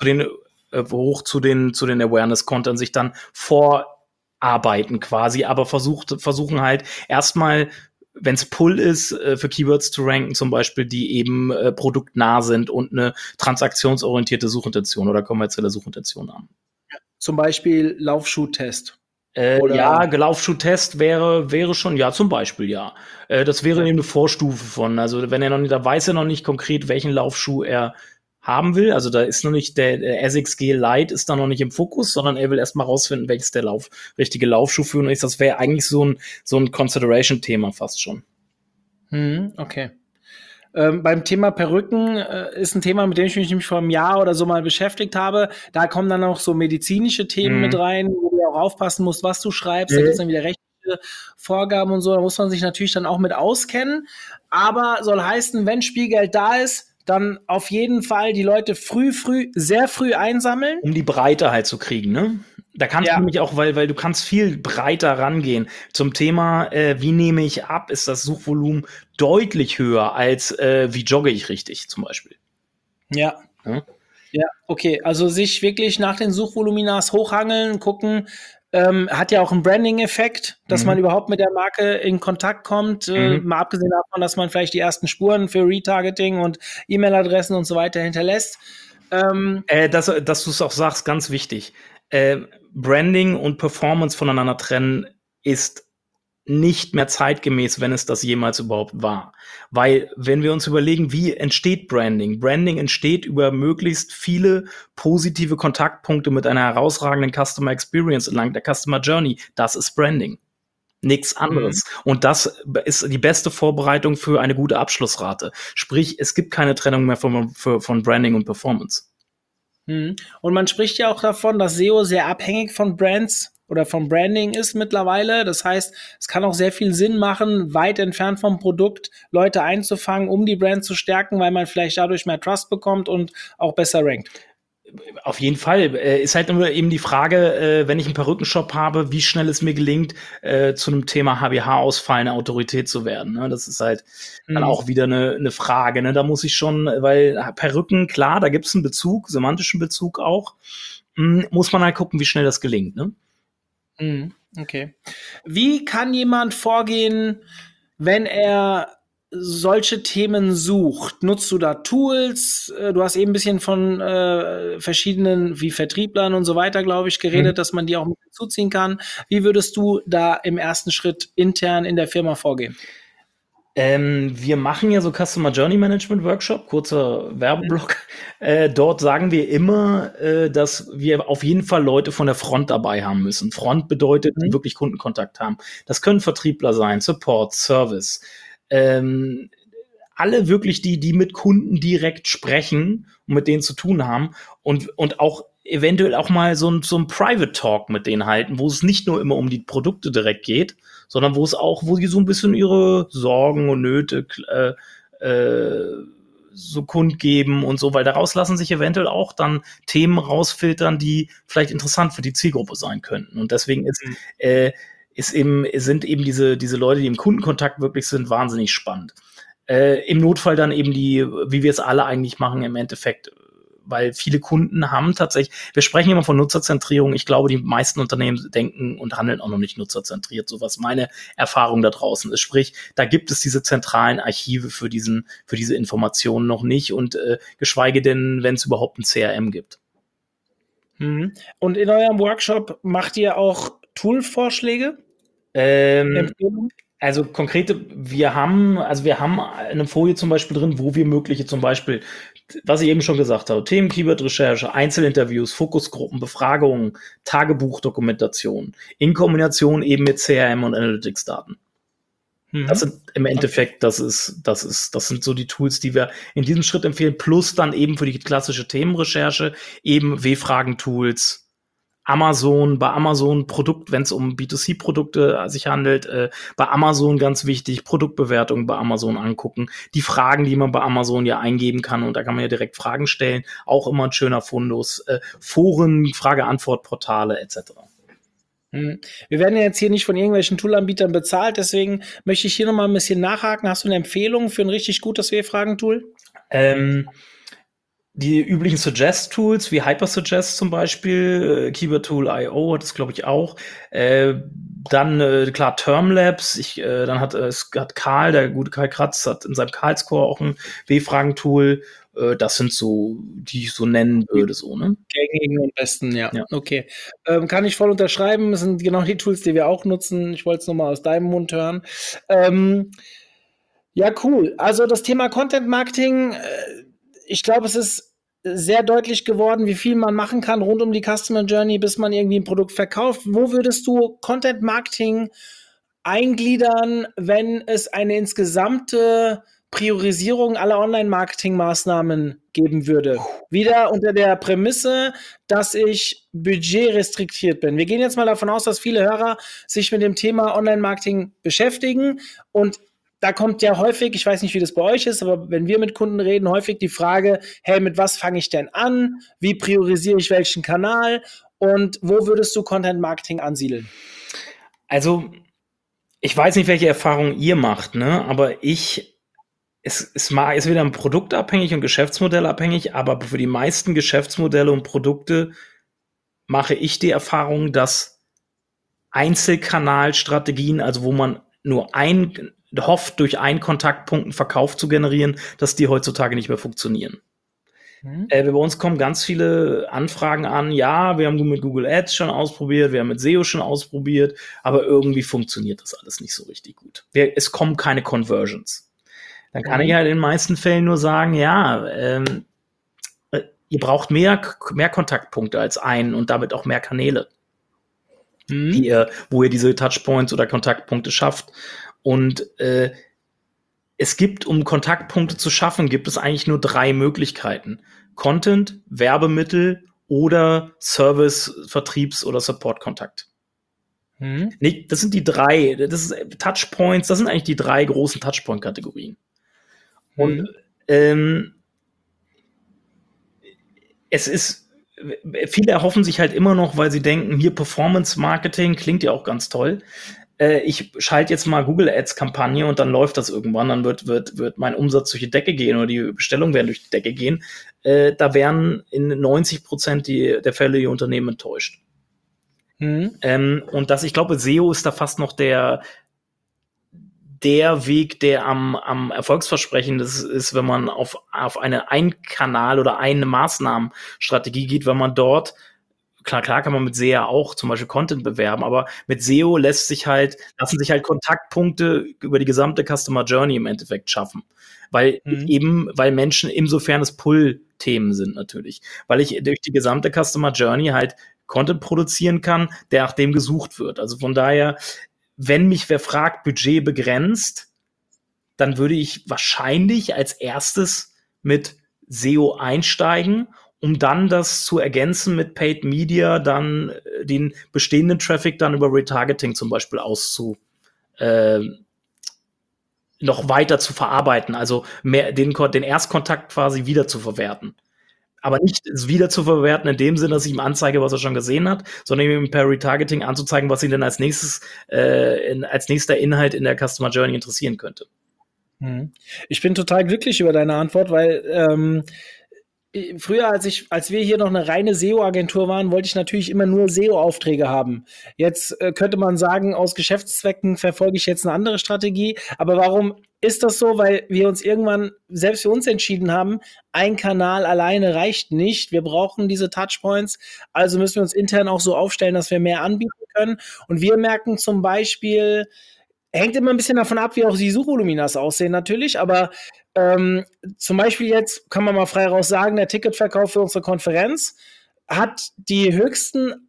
hoch zu den Awareness-Content sich dann vorarbeiten quasi, aber versuchen halt erstmal, wenn es Pull ist, für Keywords zu ranken, zum Beispiel, die eben produktnah sind und eine transaktionsorientierte Suchintention oder kommerzielle Suchintention haben. Ja. Zum Beispiel Laufschuh-Test. Laufschuh-Test wäre schon, ja, zum Beispiel, ja. Das wäre eben eine Vorstufe von, also da weiß er noch nicht konkret, welchen Laufschuh er haben will. Also da ist noch nicht der SXG Lite ist da noch nicht im Fokus, sondern er will erstmal rausfinden, welches der richtige Laufschuh für ihn ist. Das wäre eigentlich so ein Consideration-Thema fast schon. Okay. Beim Thema Perücken ist ein Thema, mit dem ich mich nämlich vor einem Jahr oder so mal beschäftigt habe. Da kommen dann auch so medizinische Themen mit rein, wo du auch aufpassen musst, was du schreibst. Da gibt es dann wieder rechtliche Vorgaben und so. Da muss man sich natürlich dann auch mit auskennen. Aber soll heißen, wenn Spielgeld da ist, dann auf jeden Fall die Leute sehr früh einsammeln. Um die Breite halt zu kriegen, ne? Da kannst du nämlich auch, weil du kannst viel breiter rangehen. Zum Thema, wie nehme ich ab, ist das Suchvolumen deutlich höher als wie jogge ich richtig zum Beispiel. Ja, okay. Also sich wirklich nach den Suchvoluminas hochhangeln, gucken, hat ja auch einen Branding-Effekt, dass man überhaupt mit der Marke in Kontakt kommt. Mal abgesehen davon, dass man vielleicht die ersten Spuren für Retargeting und E-Mail-Adressen und so weiter hinterlässt. Dass du es auch sagst, ganz wichtig. Branding und Performance voneinander trennen ist nicht mehr zeitgemäß, wenn es das jemals überhaupt war. Weil, wenn wir uns überlegen, wie entsteht Branding? Branding entsteht über möglichst viele positive Kontaktpunkte mit einer herausragenden Customer Experience entlang der Customer Journey. Das ist Branding. Nichts anderes. Und das ist die beste Vorbereitung für eine gute Abschlussrate. Sprich, es gibt keine Trennung mehr von Branding und Performance. Und man spricht ja auch davon, dass SEO sehr abhängig von Brands oder vom Branding ist mittlerweile. Das heißt, es kann auch sehr viel Sinn machen, weit entfernt vom Produkt Leute einzufangen, um die Brand zu stärken, weil man vielleicht dadurch mehr Trust bekommt und auch besser rankt. Auf jeden Fall. Ist halt nur eben die Frage, wenn ich einen Perückenshop habe, wie schnell es mir gelingt, zu einem Thema HBH-Ausfall eine Autorität zu werden. Ne? Das ist halt dann auch wieder eine Frage. Ne? Da muss ich schon, weil Perücken, klar, da gibt es einen Bezug, semantischen Bezug auch. Muss man halt gucken, wie schnell das gelingt. Ne? Okay. Wie kann jemand vorgehen, wenn er solche Themen sucht? Nutzt du da Tools? Du hast eben ein bisschen von verschiedenen, wie Vertrieblern und so weiter, glaube ich, geredet, dass man die auch mit hinzuziehen kann. Wie würdest du da im ersten Schritt intern in der Firma vorgehen? Wir machen ja so Customer Journey Management Workshop, kurzer Werbeblock. Dort sagen wir immer, dass wir auf jeden Fall Leute von der Front dabei haben müssen. Front bedeutet, die wirklich Kundenkontakt haben. Das können Vertriebler sein, Support, Service. Alle wirklich die mit Kunden direkt sprechen und mit denen zu tun haben und auch eventuell auch mal so ein Private Talk mit denen halten, wo es nicht nur immer um die Produkte direkt geht, sondern wo die so ein bisschen ihre Sorgen und Nöte so kundgeben und so, weil daraus lassen sich eventuell auch dann Themen rausfiltern, die vielleicht interessant für die Zielgruppe sein könnten. Und deswegen sind eben diese Leute, die im Kundenkontakt wirklich sind, wahnsinnig spannend. Im Notfall dann eben wie wir es alle eigentlich machen im Endeffekt, weil viele Kunden haben tatsächlich, wir sprechen immer von Nutzerzentrierung, ich glaube, die meisten Unternehmen denken und handeln auch noch nicht nutzerzentriert, so was meine Erfahrung da draußen ist. Sprich, da gibt es diese zentralen Archive für diese Informationen noch nicht und geschweige denn, wenn es überhaupt ein CRM gibt. Und in eurem Workshop macht ihr auch Tool-Vorschläge? Also konkrete, wir haben eine Folie zum Beispiel drin, wo wir mögliche zum Beispiel, was ich eben schon gesagt habe, Themen, Keyword-Recherche, Einzelinterviews, Fokusgruppen, Befragungen, Tagebuchdokumentation, in Kombination eben mit CRM und Analytics-Daten. Das sind im Endeffekt, das sind so die Tools, die wir in diesem Schritt empfehlen, plus dann eben für die klassische Themenrecherche eben W-Fragen-Tools, bei Amazon Produkt, wenn es um B2C-Produkte sich handelt, bei Amazon ganz wichtig, Produktbewertungen bei Amazon angucken, die Fragen, die man bei Amazon ja eingeben kann und da kann man ja direkt Fragen stellen, auch immer ein schöner Fundus, Foren, Frage-Antwort-Portale etc. Wir werden ja jetzt hier nicht von irgendwelchen Toolanbietern bezahlt, deswegen möchte ich hier nochmal ein bisschen nachhaken. Hast du eine Empfehlung für ein richtig gutes W-Fragen-Tool? Die üblichen Suggest-Tools, wie Hypersuggest zum Beispiel, Keyword-Tool.io hat es, glaube ich, auch. Dann, klar, Termlabs. Dann hat Karl, der gute Karl Kratz, hat in seinem Karl-Score auch ein W-Fragen-Tool. Das sind so, die ich so nennen würde, so, ne? Gängigen und besten, ja. Okay. Kann ich voll unterschreiben. Das sind genau die Tools, die wir auch nutzen. Ich wollte es nochmal aus deinem Mund hören. Ja, cool. Also das Thema Content Marketing, ich glaube, es ist sehr deutlich geworden, wie viel man machen kann rund um die Customer Journey, bis man irgendwie ein Produkt verkauft. Wo würdest du Content Marketing eingliedern, wenn es eine insgesamte Priorisierung aller Online-Marketing-Maßnahmen geben würde? Wieder unter der Prämisse, dass ich budgetrestriktiert bin. Wir gehen jetzt mal davon aus, dass viele Hörer sich mit dem Thema Online-Marketing beschäftigen und da kommt ja häufig, ich weiß nicht, wie das bei euch ist, aber wenn wir mit Kunden reden, häufig die Frage, hey, mit was fange ich denn an? Wie priorisiere ich welchen Kanal? Und wo würdest du Content Marketing ansiedeln? Also, ich weiß nicht, welche Erfahrungen ihr macht, ne? Aber es ist wieder ein produktabhängig und geschäftsmodellabhängig, aber für die meisten Geschäftsmodelle und Produkte mache ich die Erfahrung, dass Einzelkanalstrategien, also wo man nur hofft, durch einen Kontaktpunkt einen Verkauf zu generieren, dass die heutzutage nicht mehr funktionieren. Bei uns kommen ganz viele Anfragen an, ja, wir haben mit Google Ads schon ausprobiert, wir haben mit SEO schon ausprobiert, aber irgendwie funktioniert das alles nicht so richtig gut. Es kommen keine Conversions. Dann kann ich halt in den meisten Fällen nur sagen, ja, ihr braucht mehr Kontaktpunkte als einen und damit auch mehr Kanäle, wo ihr diese Touchpoints oder Kontaktpunkte schafft. Und es gibt, um Kontaktpunkte zu schaffen, gibt es eigentlich nur 3 Möglichkeiten. Content, Werbemittel oder Service, Vertriebs- oder Support-Kontakt. Das sind die 3, das ist Touchpoints, das sind eigentlich die 3 großen Touchpoint-Kategorien. Und es ist viele erhoffen sich halt immer noch, weil sie denken, hier Performance Marketing klingt ja auch ganz toll. Ich schalte jetzt mal Google Ads Kampagne und dann läuft das irgendwann, dann wird mein Umsatz durch die Decke gehen oder die Bestellungen werden durch die Decke gehen. Da werden in 90% der Fälle die Unternehmen enttäuscht. Und ich glaube, SEO ist da fast noch der Weg, der am erfolgsversprechendsten ist, wenn man auf eine Ein-Kanal- oder eine Maßnahmenstrategie geht, weil man dort, klar kann man mit SEA auch zum Beispiel Content bewerben, aber mit SEO lassen sich halt Kontaktpunkte über die gesamte Customer Journey im Endeffekt schaffen. Weil Menschen insofern es Pull-Themen sind natürlich. Weil ich durch die gesamte Customer Journey halt Content produzieren kann, der nach dem gesucht wird. Also von daher, wenn mich wer fragt, Budget begrenzt, dann würde ich wahrscheinlich als erstes mit SEO einsteigen, um dann das zu ergänzen mit Paid Media, dann den bestehenden Traffic dann über Retargeting zum Beispiel noch weiter zu verarbeiten, also mehr den Erstkontakt quasi wieder zu verwerten. Aber nicht wieder zu verwerten in dem Sinne, dass ich ihm anzeige, was er schon gesehen hat, sondern ihm per Retargeting anzuzeigen, was ihn denn als nächster Inhalt in der Customer Journey interessieren könnte. Ich bin total glücklich über deine Antwort, weil früher, als wir hier noch eine reine SEO-Agentur waren, wollte ich natürlich immer nur SEO-Aufträge haben. Jetzt könnte man sagen, aus Geschäftszwecken verfolge ich jetzt eine andere Strategie. Aber warum ist das so? Weil wir uns irgendwann selbst für uns entschieden haben, ein Kanal alleine reicht nicht. Wir brauchen diese Touchpoints. Also müssen wir uns intern auch so aufstellen, dass wir mehr anbieten können. Und wir merken zum Beispiel, hängt immer ein bisschen davon ab, wie auch die Suchvoluminas aussehen natürlich, aber zum Beispiel jetzt kann man mal frei raus sagen, der Ticketverkauf für unsere Konferenz hat die höchsten,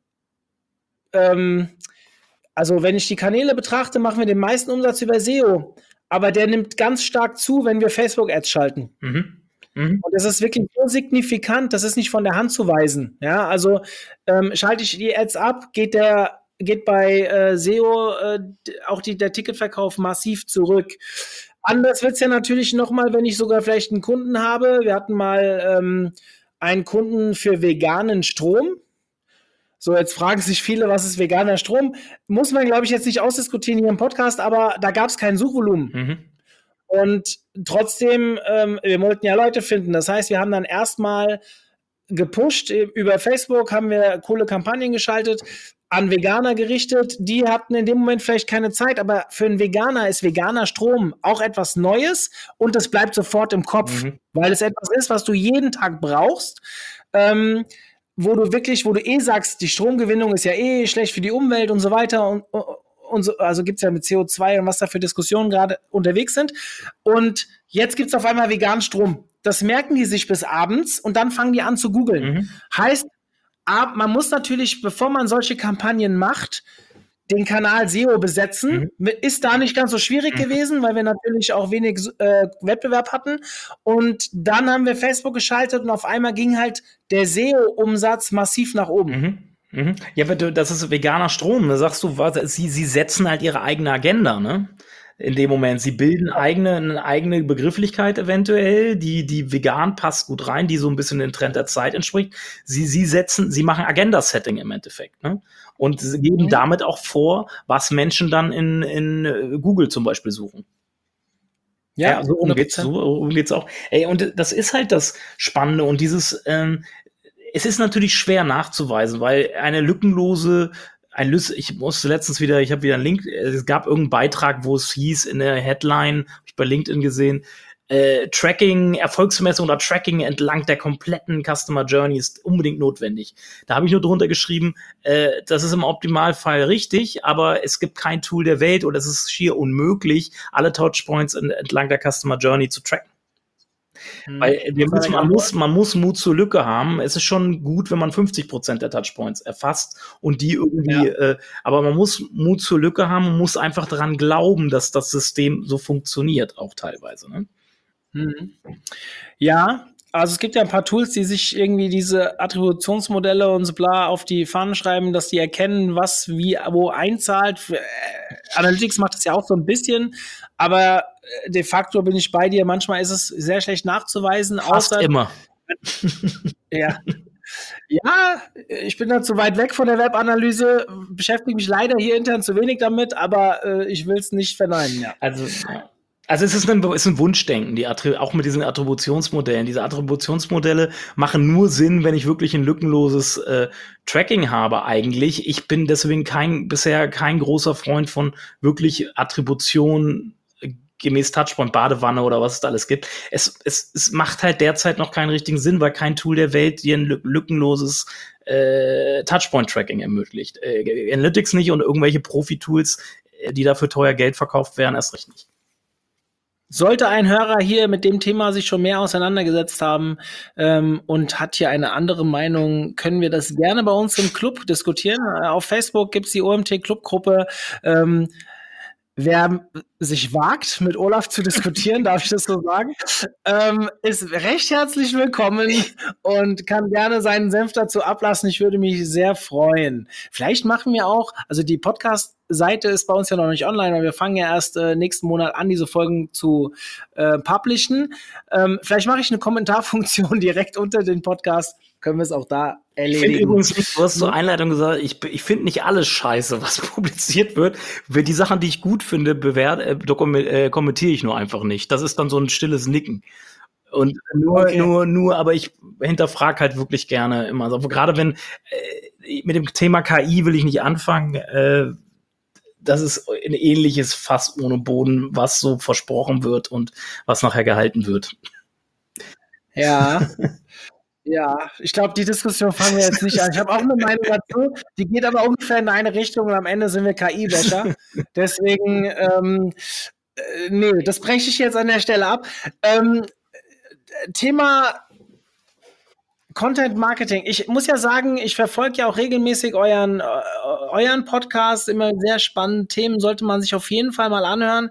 also wenn ich die Kanäle betrachte, machen wir den meisten Umsatz über SEO, aber der nimmt ganz stark zu, wenn wir Facebook-Ads schalten. Und das ist wirklich so signifikant, das ist nicht von der Hand zu weisen. Ja, also schalte ich die Ads ab, geht bei SEO auch der Ticketverkauf massiv zurück. Anders wird es ja natürlich nochmal, wenn ich sogar vielleicht einen Kunden habe. Wir hatten mal einen Kunden für veganen Strom. So, jetzt fragen sich viele, was ist veganer Strom? Muss man, glaube ich, jetzt nicht ausdiskutieren hier im Podcast, aber da gab es kein Suchvolumen. Und trotzdem, wir wollten ja Leute finden. Das heißt, wir haben dann erstmal gepusht. Über Facebook haben wir coole Kampagnen geschaltet, an Veganer gerichtet. Die hatten in dem Moment vielleicht keine Zeit, aber für einen Veganer ist veganer Strom auch etwas Neues und das bleibt sofort im Kopf, weil es etwas ist, was du jeden Tag brauchst, wo du sagst, die Stromgewinnung ist ja schlecht für die Umwelt und so weiter und so, also gibt es ja mit CO2 und was da für Diskussionen gerade unterwegs sind. Und jetzt gibt es auf einmal veganen Strom. Das merken die sich bis abends und dann fangen die an zu googeln. Heißt, man muss natürlich, bevor man solche Kampagnen macht, den Kanal SEO besetzen. Ist da nicht ganz so schwierig gewesen, weil wir natürlich auch wenig Wettbewerb hatten. Und dann haben wir Facebook geschaltet und auf einmal ging halt der SEO-Umsatz massiv nach oben. Ja, aber das ist veganer Strom. Da sagst du, sie setzen halt ihre eigene Agenda, ne? In dem Moment. Sie bilden eine eigene Begrifflichkeit eventuell, die vegan passt gut rein, die so ein bisschen den Trend der Zeit entspricht. Sie machen Agenda-Setting im Endeffekt, ne? Und sie geben damit auch vor, was Menschen dann in Google zum Beispiel suchen. Ja, so geht's auch. Ey, und das ist halt das Spannende und dieses, es ist natürlich schwer nachzuweisen, weil ich musste letztens wieder, ich habe wieder einen Link, es gab irgendeinen Beitrag, wo es hieß in der Headline, habe ich bei LinkedIn gesehen, Tracking, Erfolgsmessung oder Tracking entlang der kompletten Customer Journey ist unbedingt notwendig. Da habe ich nur drunter geschrieben, das ist im Optimalfall richtig, aber es gibt kein Tool der Welt oder es ist schier unmöglich, alle Touchpoints entlang der Customer Journey zu tracken. Weil man muss Mut zur Lücke haben. Es ist schon gut, wenn man 50% der Touchpoints erfasst und die irgendwie, aber man muss Mut zur Lücke haben und muss einfach daran glauben, dass das System so funktioniert, auch teilweise. Ne? Ja, also es gibt ja ein paar Tools, die sich irgendwie diese Attributionsmodelle und so bla auf die Fahnen schreiben, dass die erkennen, was wie wo einzahlt. Analytics macht das ja auch so ein bisschen, aber de facto bin ich bei dir. Manchmal ist es sehr schlecht nachzuweisen. Fast immer. Ja, ich bin da zu weit weg von der Webanalyse, beschäftige mich leider hier intern zu wenig damit, aber ich will es nicht verneinen, ja. Also es ist ein Wunschdenken, auch mit diesen Attributionsmodellen. Diese Attributionsmodelle machen nur Sinn, wenn ich wirklich ein lückenloses Tracking habe eigentlich. Ich bin deswegen bisher kein großer Freund von wirklich Attribution gemäß Touchpoint, Badewanne oder was es da alles gibt. Es macht halt derzeit noch keinen richtigen Sinn, weil kein Tool der Welt dir ein lückenloses Touchpoint-Tracking ermöglicht. Analytics nicht und irgendwelche Profi-Tools, die dafür teuer Geld verkauft werden, erst recht nicht. Sollte ein Hörer hier mit dem Thema sich schon mehr auseinandergesetzt haben und hat hier eine andere Meinung, können wir das gerne bei uns im Club diskutieren. Auf Facebook gibt's die OMT-Club-Gruppe. Wer sich wagt, mit Olaf zu diskutieren, darf ich das so sagen, ist recht herzlich willkommen und kann gerne seinen Senf dazu ablassen. Ich würde mich sehr freuen. Vielleicht machen wir auch, also die Podcast-Seite ist bei uns ja noch nicht online, weil wir fangen ja erst nächsten Monat an, diese Folgen zu publishen. Vielleicht mache ich eine Kommentarfunktion direkt unter den Podcast. Können wir es auch da erledigen. Ich finde übrigens, du hast zur Einleitung gesagt, ich finde nicht alles scheiße, was publiziert wird. Die Sachen, die ich gut finde, kommentiere ich nur einfach nicht. Das ist dann so ein stilles Nicken. Und nur, aber ich hinterfrage halt wirklich gerne immer. Also gerade wenn, mit dem Thema KI will ich nicht anfangen, das ist ein ähnliches Fass ohne Boden, was so versprochen wird und was nachher gehalten wird. Ja. Ja, ich glaube, die Diskussion fangen wir jetzt nicht an. Ich habe auch eine Meinung dazu, die geht aber ungefähr in eine Richtung und am Ende sind wir KI-Wäscher. Deswegen, nee, das breche ich jetzt an der Stelle ab. Thema Content Marketing. Ich muss ja sagen, ich verfolge ja auch regelmäßig euren Podcast, immer sehr spannende Themen, sollte man sich auf jeden Fall mal anhören.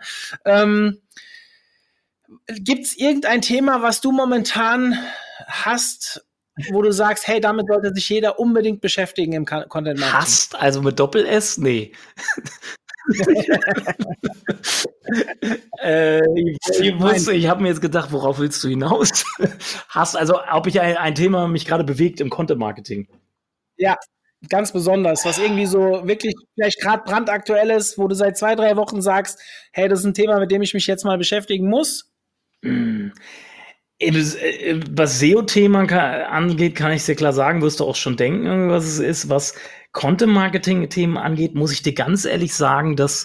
Gibt es irgendein Thema, was du momentan hast, wo du sagst, hey, damit sollte sich jeder unbedingt beschäftigen im Content Marketing? Hast? Also mit Doppel-S? Nee. Ich habe mir jetzt gedacht, worauf willst du hinaus? Hast, also ob ich ein Thema mich gerade bewegt im Content Marketing? Ja, ganz besonders, was irgendwie so wirklich vielleicht gerade brandaktuell ist, wo du seit 2-3 Wochen sagst, hey, das ist ein Thema, mit dem ich mich jetzt mal beschäftigen muss. Was SEO-Thema angeht, kann ich sehr klar sagen, wirst du auch schon denken, was es ist. Was Content-Marketing-Themen angeht, muss ich dir ganz ehrlich sagen, dass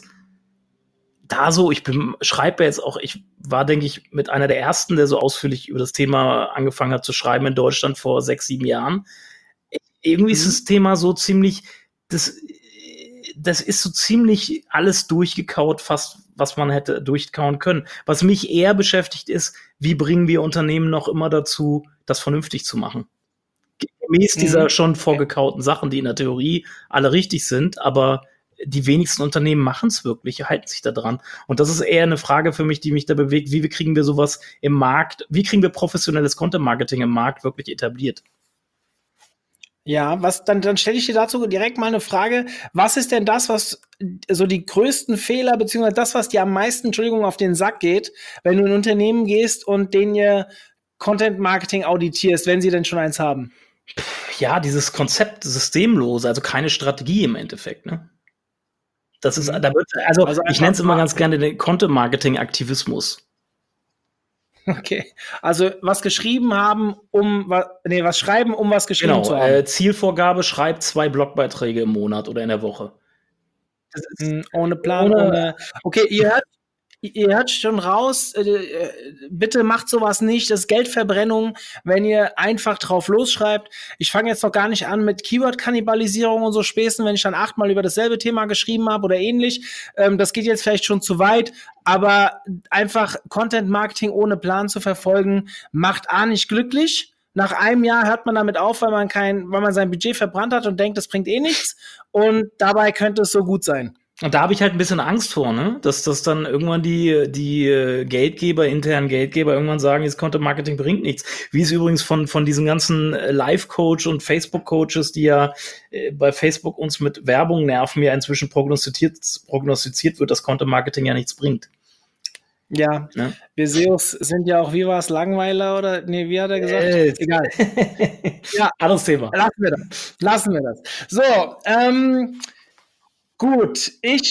da so, schreibe jetzt auch, ich war, denke ich, mit einer der ersten, der so ausführlich über das Thema angefangen hat zu schreiben in Deutschland vor 6-7 Jahren. Irgendwie ist das Thema so ziemlich, das ist so ziemlich alles durchgekaut, fast was man hätte durchkauen können. Was mich eher beschäftigt ist, wie bringen wir Unternehmen noch immer dazu, das vernünftig zu machen? Gemäß dieser schon vorgekauten Sachen, die in der Theorie alle richtig sind, aber die wenigsten Unternehmen machen es wirklich, halten sich da dran. Und das ist eher eine Frage für mich, die mich da bewegt. Wie kriegen wir sowas im Markt, wie kriegen wir professionelles Content-Marketing im Markt wirklich etabliert? Ja, dann stelle ich dir dazu direkt mal eine Frage. Was ist denn das, was so die größten Fehler, beziehungsweise das, was dir am meisten, auf den Sack geht, wenn du in ein Unternehmen gehst und denen ihr Content Marketing auditierst, wenn sie denn schon eins haben? Ja, dieses Konzept systemlose, also keine Strategie im Endeffekt, ne? Das ist, also ich nenne es immer ganz gerne den Content Marketing Aktivismus. Okay, also was geschrieben haben, was schreiben, um was geschrieben zu haben. Zielvorgabe, schreibt 2 Blogbeiträge im Monat oder in der Woche. Das ist ohne Plan, okay, ihr hört schon raus, bitte macht sowas nicht, das ist Geldverbrennung, wenn ihr einfach drauf losschreibt. Ich fange jetzt noch gar nicht an mit Keyword-Kannibalisierung und so Späßen, wenn ich dann 8-mal über dasselbe Thema geschrieben habe oder ähnlich. Das geht jetzt vielleicht schon zu weit, aber einfach Content-Marketing ohne Plan zu verfolgen, macht A nicht glücklich. Nach einem Jahr hört man damit auf, weil man sein Budget verbrannt hat und denkt, das bringt eh nichts. Und dabei könnte es so gut sein. Und da habe ich halt ein bisschen Angst vor, ne? Dass das dann irgendwann die internen Geldgeber irgendwann sagen, jetzt Content Marketing bringt nichts. Wie es übrigens von diesen ganzen Live-Coach und Facebook-Coaches, die ja bei Facebook uns mit Werbung nerven, ja inzwischen prognostiziert wird, dass Content Marketing ja nichts bringt. Ja, Ne? wir SEOs sind ja auch, wie war es, Langweiler oder, nee, wie hat er gesagt? Egal. Ja, Anderes Thema. Lassen wir das. So, gut,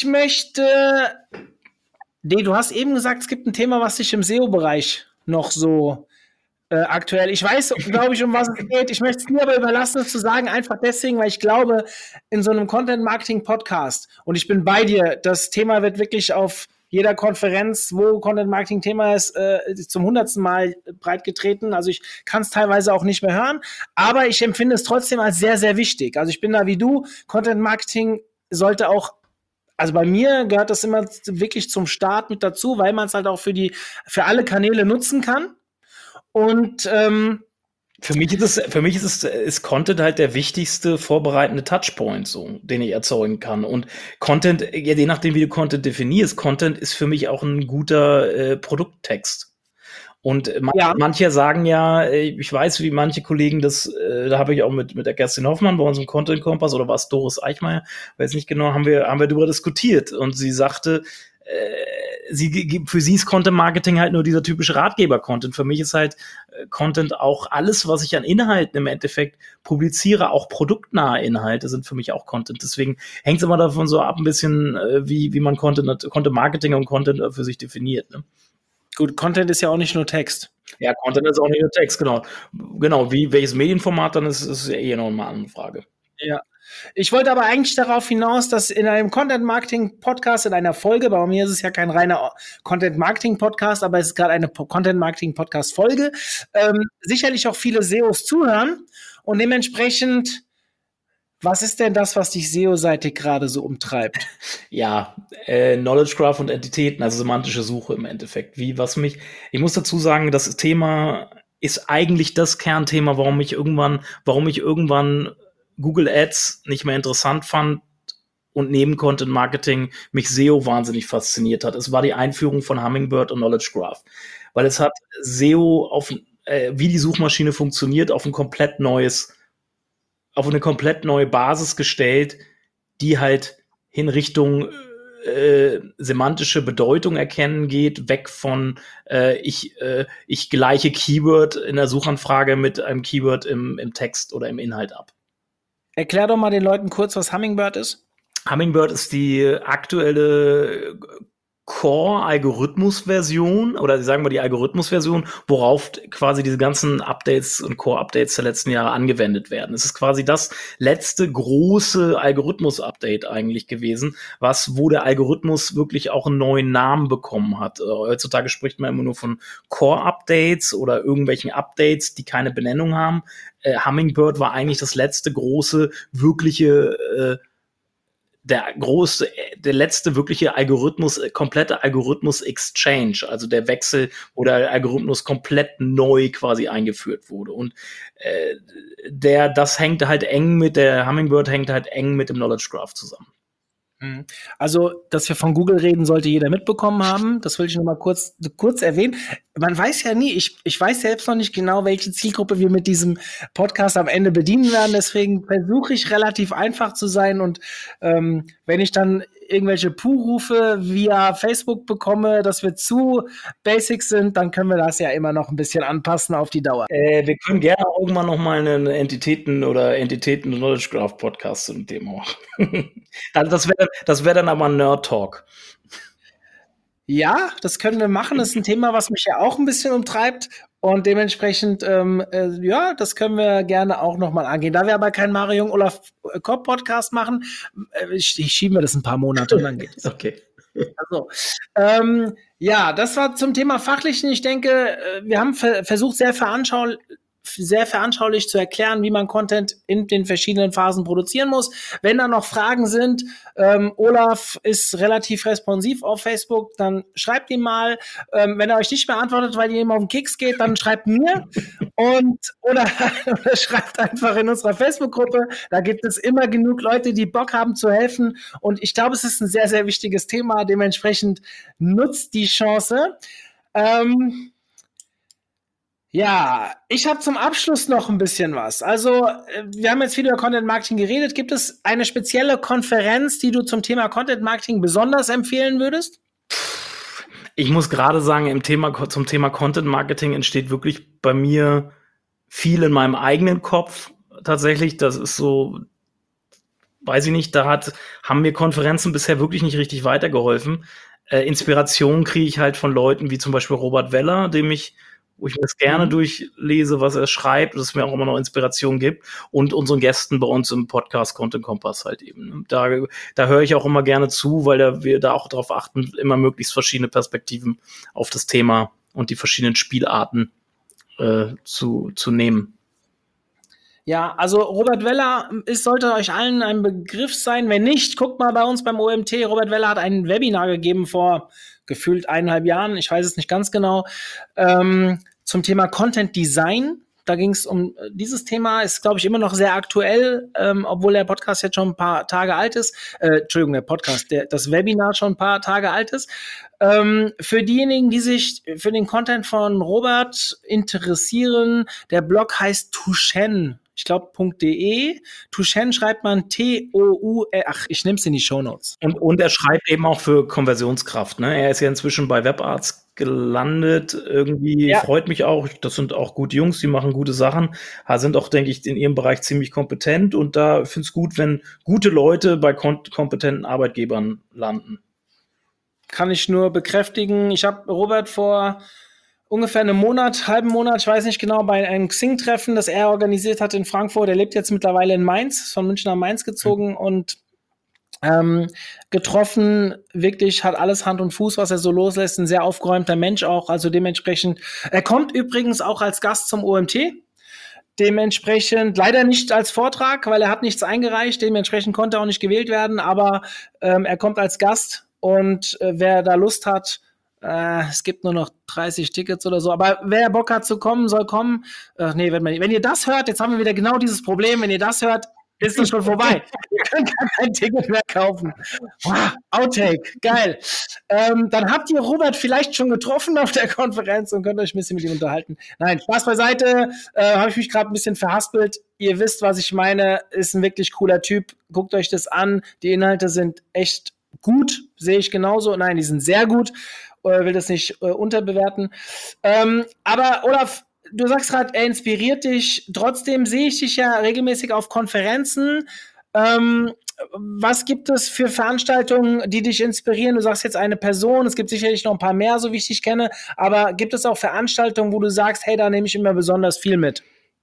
du hast eben gesagt, es gibt ein Thema, was dich im SEO-Bereich noch so aktuell. Ich weiß, glaube ich, um was es geht. Ich möchte es dir aber überlassen, es zu sagen, einfach deswegen, weil ich glaube, in so einem Content-Marketing-Podcast, und ich bin bei dir, das Thema wird wirklich auf jeder Konferenz, wo Content-Marketing Thema ist, zum 100. Mal breit getreten. Also ich kann es teilweise auch nicht mehr hören, aber ich empfinde es trotzdem als sehr, sehr wichtig. Also ich bin da wie du, Content-Marketing sollte auch, also bei mir gehört das immer wirklich zum Start mit dazu, weil man es halt auch für alle Kanäle nutzen kann. Und für mich ist Content halt der wichtigste vorbereitende Touchpoint, so, den ich erzeugen kann. Und Content, ja, je nachdem, wie du Content definierst, Content ist für mich auch ein guter Produkttext. Und manche sagen ja, ich weiß, wie manche Kollegen das, da habe ich auch mit der Kerstin Hoffmann bei uns im Content Kompass, oder war es Doris Eichmeier, weiß nicht genau, haben wir darüber diskutiert. Und sie sagte, für sie ist Content Marketing halt nur dieser typische Ratgeber-Content. Für mich ist halt Content auch alles, was ich an Inhalten im Endeffekt publiziere, auch produktnahe Inhalte sind für mich auch Content. Deswegen hängt es immer davon so ab, ein bisschen, wie man Content Marketing und Content für sich definiert. Ne? Gut, Content ist ja auch nicht nur Text. Ja, Content ist auch nicht nur Text, genau. Genau, welches Medienformat dann ist ja eh noch mal eine Frage. Ja. Ich wollte aber eigentlich darauf hinaus, dass in einem Content-Marketing-Podcast, in einer Folge, bei mir ist es ja kein reiner Content-Marketing-Podcast, aber es ist gerade eine Content-Marketing-Podcast-Folge, sicherlich auch viele SEOs zuhören und dementsprechend, was ist denn das, was dich SEO-seitig gerade so umtreibt? Ja, Knowledge Graph und Entitäten, also semantische Suche im Endeffekt. Ich muss dazu sagen, das Thema ist eigentlich das Kernthema, warum ich irgendwann Google Ads nicht mehr interessant fand und neben Content Marketing mich SEO wahnsinnig fasziniert hat. Es war die Einführung von Hummingbird und Knowledge Graph, weil es hat SEO wie die Suchmaschine funktioniert, auf eine komplett neue Basis gestellt, die halt in Richtung semantische Bedeutung erkennen geht, weg von ich gleiche Keyword in der Suchanfrage mit einem Keyword im Text oder im Inhalt ab. Erklär doch mal den Leuten kurz, was Hummingbird ist. Hummingbird ist die aktuelle Core-Algorithmus-Version, oder sagen wir die Algorithmus-Version, worauf quasi diese ganzen Updates und Core-Updates der letzten Jahre angewendet werden. Es ist quasi das letzte große Algorithmus-Update eigentlich gewesen, wo der Algorithmus wirklich auch einen neuen Namen bekommen hat. Heutzutage spricht man immer nur von Core-Updates oder irgendwelchen Updates, die keine Benennung haben. Hummingbird war eigentlich das letzte große, wirkliche der letzte wirkliche komplette Algorithmus-Exchange, also der Wechsel, wo der Algorithmus komplett neu quasi eingeführt wurde. Und der Hummingbird hängt halt eng mit dem Knowledge Graph zusammen. Also, dass wir von Google reden, sollte jeder mitbekommen haben. Das will ich noch mal kurz erwähnen. Man weiß ja nie, ich weiß selbst noch nicht genau, welche Zielgruppe wir mit diesem Podcast am Ende bedienen werden. Deswegen versuche ich relativ einfach zu sein. Und wenn ich dann irgendwelche Puh-Rufe via Facebook bekomme, dass wir zu basic sind, dann können wir das ja immer noch ein bisschen anpassen auf die Dauer. Wir können gerne irgendwann noch mal einen Entitäten-Knowledge Graph Podcast zu dem Thema machen. Das wäre dann aber ein Nerd Talk. Ja, das können wir machen. Das ist ein Thema, was mich ja auch ein bisschen umtreibt. Und dementsprechend, ja, das können wir gerne auch noch mal angehen. Da wir aber keinen Mario Olaf Kopp Podcast machen, schieben wir das ein paar Monate und dann geht es. Okay. Also, ja, das war zum Thema Fachlichen. Ich denke, wir haben versucht, sehr veranschaulich zu erklären, wie man Content in den verschiedenen Phasen produzieren muss. Wenn da noch Fragen sind, Olaf ist relativ responsiv auf Facebook, dann schreibt ihm mal. Wenn er euch nicht mehr antwortet, weil ihr ihm auf den Keks geht, dann schreibt mir oder schreibt einfach in unserer Facebook-Gruppe. Da gibt es immer genug Leute, die Bock haben zu helfen. Und ich glaube, es ist ein sehr, sehr wichtiges Thema. Dementsprechend nutzt die Chance. Ja, ich habe zum Abschluss noch ein bisschen was. Also, wir haben jetzt viel über Content Marketing geredet. Gibt es eine spezielle Konferenz, die du zum Thema Content Marketing besonders empfehlen würdest? Ich muss gerade sagen, zum Thema Content Marketing entsteht wirklich bei mir viel in meinem eigenen Kopf. Tatsächlich, das ist so, weiß ich nicht, haben mir Konferenzen bisher wirklich nicht richtig weitergeholfen. Inspiration kriege ich halt von Leuten wie zum Beispiel Robert Weller, wo ich mir das gerne durchlese, was er schreibt, dass es mir auch immer noch Inspiration gibt, und unseren Gästen bei uns im Podcast Content Kompass halt eben. Da höre ich auch immer gerne zu, weil wir da auch darauf achten, immer möglichst verschiedene Perspektiven auf das Thema und die verschiedenen Spielarten zu nehmen. Ja, also Robert Weller sollte euch allen ein Begriff sein. Wenn nicht, guckt mal bei uns beim OMT. Robert Weller hat ein Webinar gegeben vor gefühlt 1,5 Jahren, ich weiß es nicht ganz genau, zum Thema Content Design. Da ging es um dieses Thema, ist, glaube ich, immer noch sehr aktuell, obwohl der Podcast jetzt schon ein paar Tage alt ist. Entschuldigung, das Webinar schon ein paar Tage alt ist. Für diejenigen, die sich für den Content von Robert interessieren, der Blog heißt Touchen. Ich glaube, .de. Touchen schreibt man T-O-U. Ich nehme es in die Shownotes. Und er schreibt eben auch für Konversionskraft. Ne? Er ist ja inzwischen bei WebArts gelandet. Irgendwie freut mich auch. Das sind auch gute Jungs, die machen gute Sachen. Sind auch, denke ich, in ihrem Bereich ziemlich kompetent. Und da finde ich es gut, wenn gute Leute bei kompetenten Arbeitgebern landen. Kann ich nur bekräftigen. Ich habe Robert vor ungefähr halben Monat, ich weiß nicht genau, bei einem Xing-Treffen, das er organisiert hat in Frankfurt. Er lebt jetzt mittlerweile in Mainz, ist von München nach Mainz gezogen und getroffen. Wirklich hat alles Hand und Fuß, was er so loslässt. Ein sehr aufgeräumter Mensch auch, also dementsprechend. Er kommt übrigens auch als Gast zum OMT. Dementsprechend leider nicht als Vortrag, weil er hat nichts eingereicht. Dementsprechend konnte er auch nicht gewählt werden, aber er kommt als Gast und wer da Lust hat, es gibt nur noch 30 Tickets oder so, aber wer Bock hat zu kommen, soll kommen. Wenn ihr das hört, jetzt haben wir wieder genau dieses Problem, wenn ihr das hört, ist es schon vorbei. Ihr könnt gar kein Ticket mehr kaufen. Wow, Outtake, geil. Dann habt ihr Robert vielleicht schon getroffen auf der Konferenz und könnt euch ein bisschen mit ihm unterhalten. Nein, Spaß beiseite. Habe ich mich gerade ein bisschen verhaspelt. Ihr wisst, was ich meine. Ist ein wirklich cooler Typ. Guckt euch das an. Die Inhalte sind echt gut. Sehe ich genauso. Nein, die sind sehr gut. Will das nicht unterbewerten. Aber Olaf, du sagst gerade, er inspiriert dich. Trotzdem sehe ich dich ja regelmäßig auf Konferenzen. Was gibt es für Veranstaltungen, die dich inspirieren? Du sagst jetzt eine Person, es gibt sicherlich noch ein paar mehr, so wie ich dich kenne. Aber gibt es auch Veranstaltungen, wo du sagst, hey, da nehme ich immer besonders viel mit?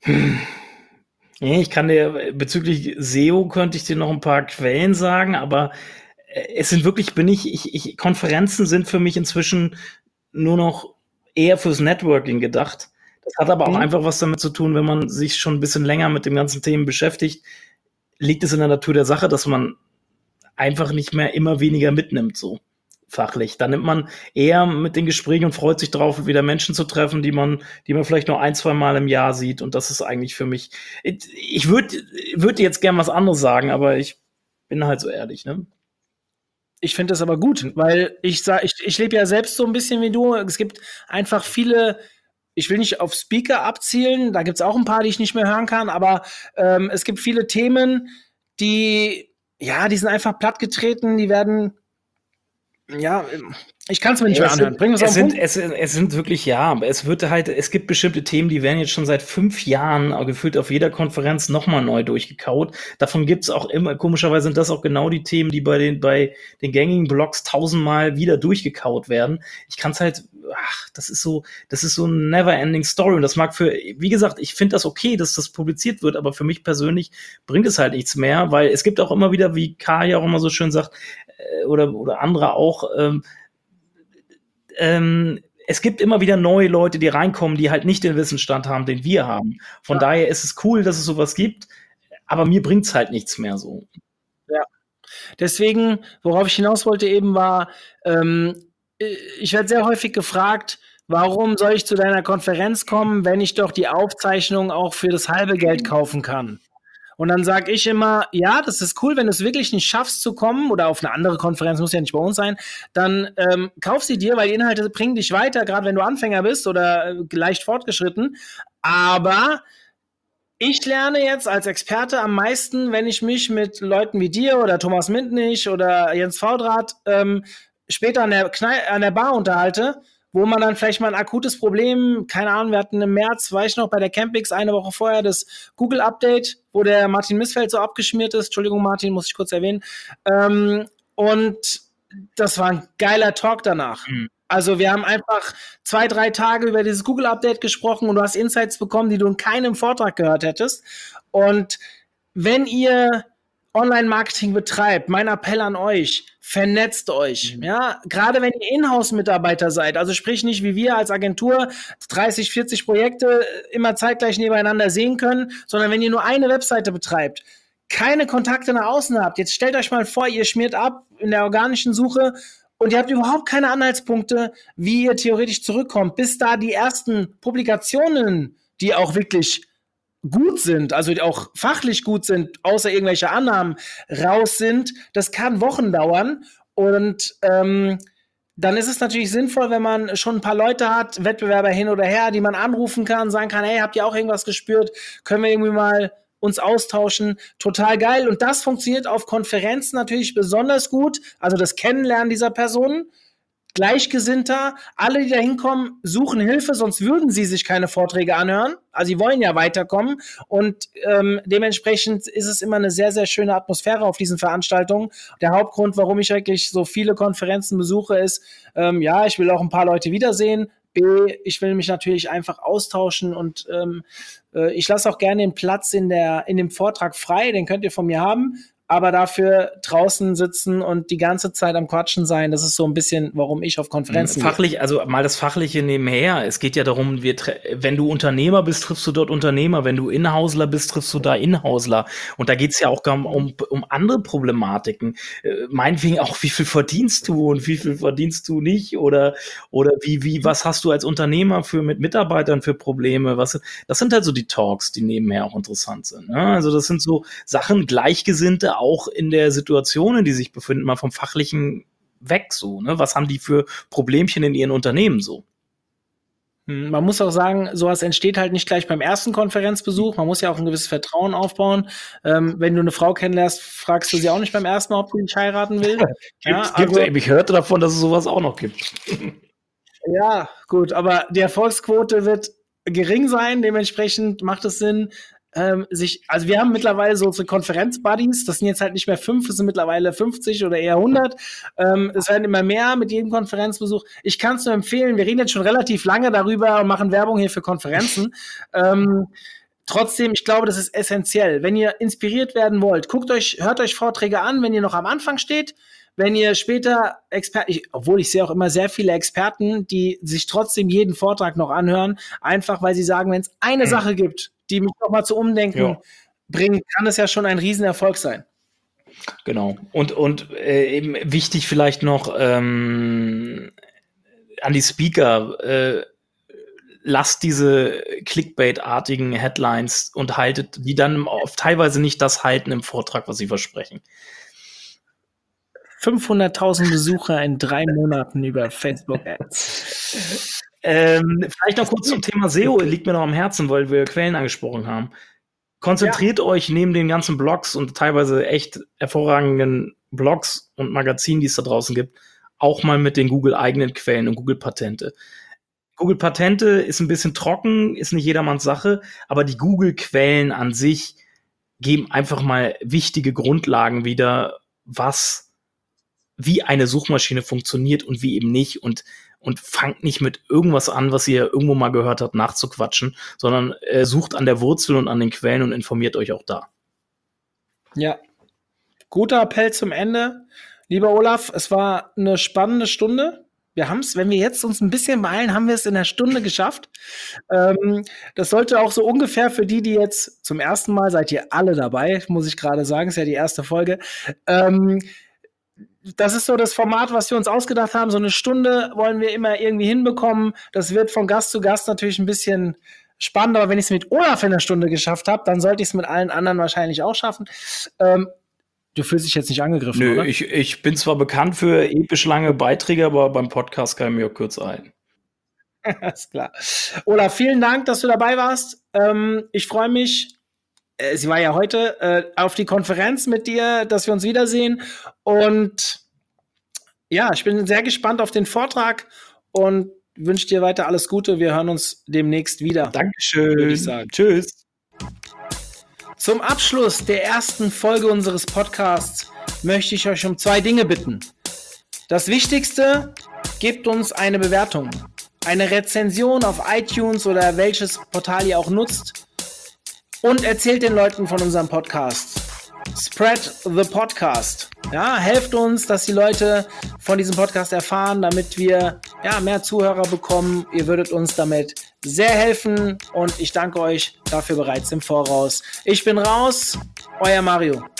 Ich kann dir bezüglich SEO könnte ich dir noch ein paar Quellen sagen, aber es sind wirklich, Konferenzen sind für mich inzwischen nur noch eher fürs Networking gedacht. Das hat aber auch einfach was damit zu tun, wenn man sich schon ein bisschen länger mit den ganzen Themen beschäftigt, liegt es in der Natur der Sache, dass man einfach nicht mehr immer weniger mitnimmt, so fachlich. Da nimmt man eher mit den Gesprächen und freut sich drauf, wieder Menschen zu treffen, die man vielleicht nur 1-2 Mal im Jahr sieht. Und das ist eigentlich für mich, ich würde jetzt gern was anderes sagen, aber ich bin halt so ehrlich, ne? Ich finde das aber gut, weil ich lebe ja selbst so ein bisschen wie du. Es gibt einfach viele, ich will nicht auf Speaker abzielen, da gibt es auch ein paar, die ich nicht mehr hören kann, aber es gibt viele Themen, die sind einfach plattgetreten, die werden, ich kann es mir nicht mehr anhören. Bringen wir es auf den Punkt. Es sind wirklich, es gibt bestimmte Themen, die werden jetzt schon seit 5 Jahren gefühlt auf jeder Konferenz nochmal neu durchgekaut. Davon gibt es auch immer, komischerweise sind das auch genau die Themen, die bei den gängigen Blogs 1000-mal wieder durchgekaut werden. Ich kann es halt, das ist so eine never-ending Story. Und das mag wie gesagt, ich finde das okay, dass das publiziert wird, aber für mich persönlich bringt es halt nichts mehr, weil es gibt auch immer wieder, wie Kai auch immer so schön sagt, oder andere auch, es gibt immer wieder neue Leute, die reinkommen, die halt nicht den Wissensstand haben, den wir haben. Von daher ist es cool, dass es sowas gibt, aber mir bringt es halt nichts mehr so. Ja, deswegen, worauf ich hinaus wollte eben war, ich werde sehr häufig gefragt, warum soll ich zu deiner Konferenz kommen, wenn ich doch die Aufzeichnung auch für das halbe Geld kaufen kann? Und dann sage ich immer, ja, das ist cool, wenn du es wirklich nicht schaffst zu kommen oder auf eine andere Konferenz, muss ja nicht bei uns sein, dann kauf sie dir, weil die Inhalte bringen dich weiter, gerade wenn du Anfänger bist oder leicht fortgeschritten. Aber ich lerne jetzt als Experte am meisten, wenn ich mich mit Leuten wie dir oder Thomas Mintnich oder Jens Vaudrat später an der Bar unterhalte, wo man dann vielleicht mal ein akutes Problem, keine Ahnung, wir hatten im März, war ich noch bei der Campix eine Woche vorher das Google-Update, wo der Martin Missfeld so abgeschmiert ist. Entschuldigung, Martin, muss ich kurz erwähnen. Und das war ein geiler Talk danach. Also wir haben einfach 2-3 Tage über dieses Google-Update gesprochen und du hast Insights bekommen, die du in keinem Vortrag gehört hättest. Und wenn ihr Online-Marketing betreibt, mein Appell an euch, vernetzt euch. Ja, gerade wenn ihr Inhouse-Mitarbeiter seid, also sprich nicht wie wir als Agentur 30, 40 Projekte immer zeitgleich nebeneinander sehen können, sondern wenn ihr nur eine Webseite betreibt, keine Kontakte nach außen habt. Jetzt stellt euch mal vor, ihr schmiert ab in der organischen Suche und ihr habt überhaupt keine Anhaltspunkte, wie ihr theoretisch zurückkommt, bis da die ersten Publikationen, die auch wirklich gut sind, also die auch fachlich gut sind, außer irgendwelche Annahmen raus sind. Das kann Wochen dauern und dann ist es natürlich sinnvoll, wenn man schon ein paar Leute hat, Wettbewerber hin oder her, die man anrufen kann, sagen kann, hey, habt ihr auch irgendwas gespürt? Können wir irgendwie mal uns austauschen? Total geil. Und das funktioniert auf Konferenzen natürlich besonders gut. Also das Kennenlernen dieser Personen. Gleichgesinnter, alle, die da hinkommen, suchen Hilfe, sonst würden sie sich keine Vorträge anhören. Also sie wollen ja weiterkommen und dementsprechend ist es immer eine sehr, sehr schöne Atmosphäre auf diesen Veranstaltungen. Der Hauptgrund, warum ich wirklich so viele Konferenzen besuche, ist, ja, ich will auch ein paar Leute wiedersehen. B, ich will mich natürlich einfach austauschen und ich lasse auch gerne den Platz in dem Vortrag frei, den könnt ihr von mir haben. Aber dafür draußen sitzen und die ganze Zeit am Quatschen sein, das ist so ein bisschen, warum ich auf Konferenzen Fachlich, also mal das Fachliche nebenher. Es geht ja darum, wenn du Unternehmer bist, triffst du dort Unternehmer. Wenn du Inhausler bist, triffst du da Inhausler. Und da geht's ja auch um andere Problematiken. Meinetwegen auch, wie viel verdienst du und wie viel verdienst du nicht? Oder was hast du als Unternehmer mit Mitarbeitern für Probleme? Das sind halt so die Talks, die nebenher auch interessant sind. Ne? Also das sind so Sachen, Gleichgesinnte, auch in der Situation, in die sich befinden, mal vom Fachlichen weg so, ne? Was haben die für Problemchen in ihren Unternehmen so? Man muss auch sagen, sowas entsteht halt nicht gleich beim ersten Konferenzbesuch. Man muss ja auch ein gewisses Vertrauen aufbauen. Wenn du eine Frau kennenlernst, fragst du sie auch nicht beim ersten Mal, ob sie dich heiraten will. Ich hörte davon, dass es sowas auch noch gibt. Ja, gut, aber die Erfolgsquote wird gering sein. Dementsprechend macht es Sinn, also wir haben mittlerweile so unsere Konferenz-Buddies, das sind jetzt halt nicht mehr 5, es sind mittlerweile 50 oder eher 100. Es werden immer mehr mit jedem Konferenzbesuch. Ich kann es nur empfehlen, wir reden jetzt schon relativ lange darüber und machen Werbung hier für Konferenzen. Trotzdem, ich glaube, das ist essentiell. Wenn ihr inspiriert werden wollt, hört euch Vorträge an, wenn ihr noch am Anfang steht. Wenn ihr später obwohl ich sehe auch immer sehr viele Experten, die sich trotzdem jeden Vortrag noch anhören, einfach weil sie sagen, wenn es eine Sache gibt, die mich noch mal zu Umdenken bringt, kann es ja schon ein Riesenerfolg sein. Genau. Und eben wichtig vielleicht noch an die Speaker, lasst diese Clickbait-artigen Headlines und haltet die dann teilweise nicht das halten im Vortrag, was sie versprechen. 500.000 Besucher in 3 Monaten über Facebook-Ads. Vielleicht noch kurz zum Thema SEO, liegt mir noch am Herzen, weil wir Quellen angesprochen haben. Konzentriert euch neben den ganzen Blogs und teilweise echt hervorragenden Blogs und Magazinen, die es da draußen gibt, auch mal mit den Google-eigenen Quellen und Google-Patente. Google-Patente ist ein bisschen trocken, ist nicht jedermanns Sache, aber die Google-Quellen an sich geben einfach mal wichtige Grundlagen wieder, wie eine Suchmaschine funktioniert und wie eben nicht und fangt nicht mit irgendwas an, was ihr irgendwo mal gehört habt, nachzuquatschen, sondern sucht an der Wurzel und an den Quellen und informiert euch auch da. Ja, guter Appell zum Ende. Lieber Olaf, es war eine spannende Stunde. Wir haben es, wenn wir jetzt uns ein bisschen beeilen, haben wir es in einer Stunde geschafft. Das sollte auch so ungefähr für die jetzt zum ersten Mal, seid ihr alle dabei, muss ich gerade sagen, ist ja die erste Folge. Das ist so das Format, was wir uns ausgedacht haben. So eine Stunde wollen wir immer irgendwie hinbekommen. Das wird von Gast zu Gast natürlich ein bisschen spannend, aber wenn ich es mit Olaf in einer Stunde geschafft habe, dann sollte ich es mit allen anderen wahrscheinlich auch schaffen. Du fühlst dich jetzt nicht angegriffen, Nö, oder? Ich bin zwar bekannt für episch lange Beiträge, aber beim Podcast kann ich mir auch kürzer halten. Alles klar. Olaf, vielen Dank, dass du dabei warst. Ich freue mich, sie war ja heute, auf die Konferenz mit dir, dass wir uns wiedersehen. Und Ja, ich bin sehr gespannt auf den Vortrag und wünsche dir weiter alles Gute. Wir hören uns demnächst wieder. Dankeschön. Würde ich sagen. Tschüss. Zum Abschluss der ersten Folge unseres Podcasts möchte ich euch um 2 Dinge bitten. Das Wichtigste, gebt uns eine Bewertung, eine Rezension auf iTunes oder welches Portal ihr auch nutzt und erzählt den Leuten von unserem Podcast. Spread the Podcast. Ja, helft uns, dass die Leute von diesem Podcast erfahren, damit wir mehr Zuhörer bekommen. Ihr würdet uns damit sehr helfen und ich danke euch dafür bereits im Voraus. Ich bin raus, euer Mario.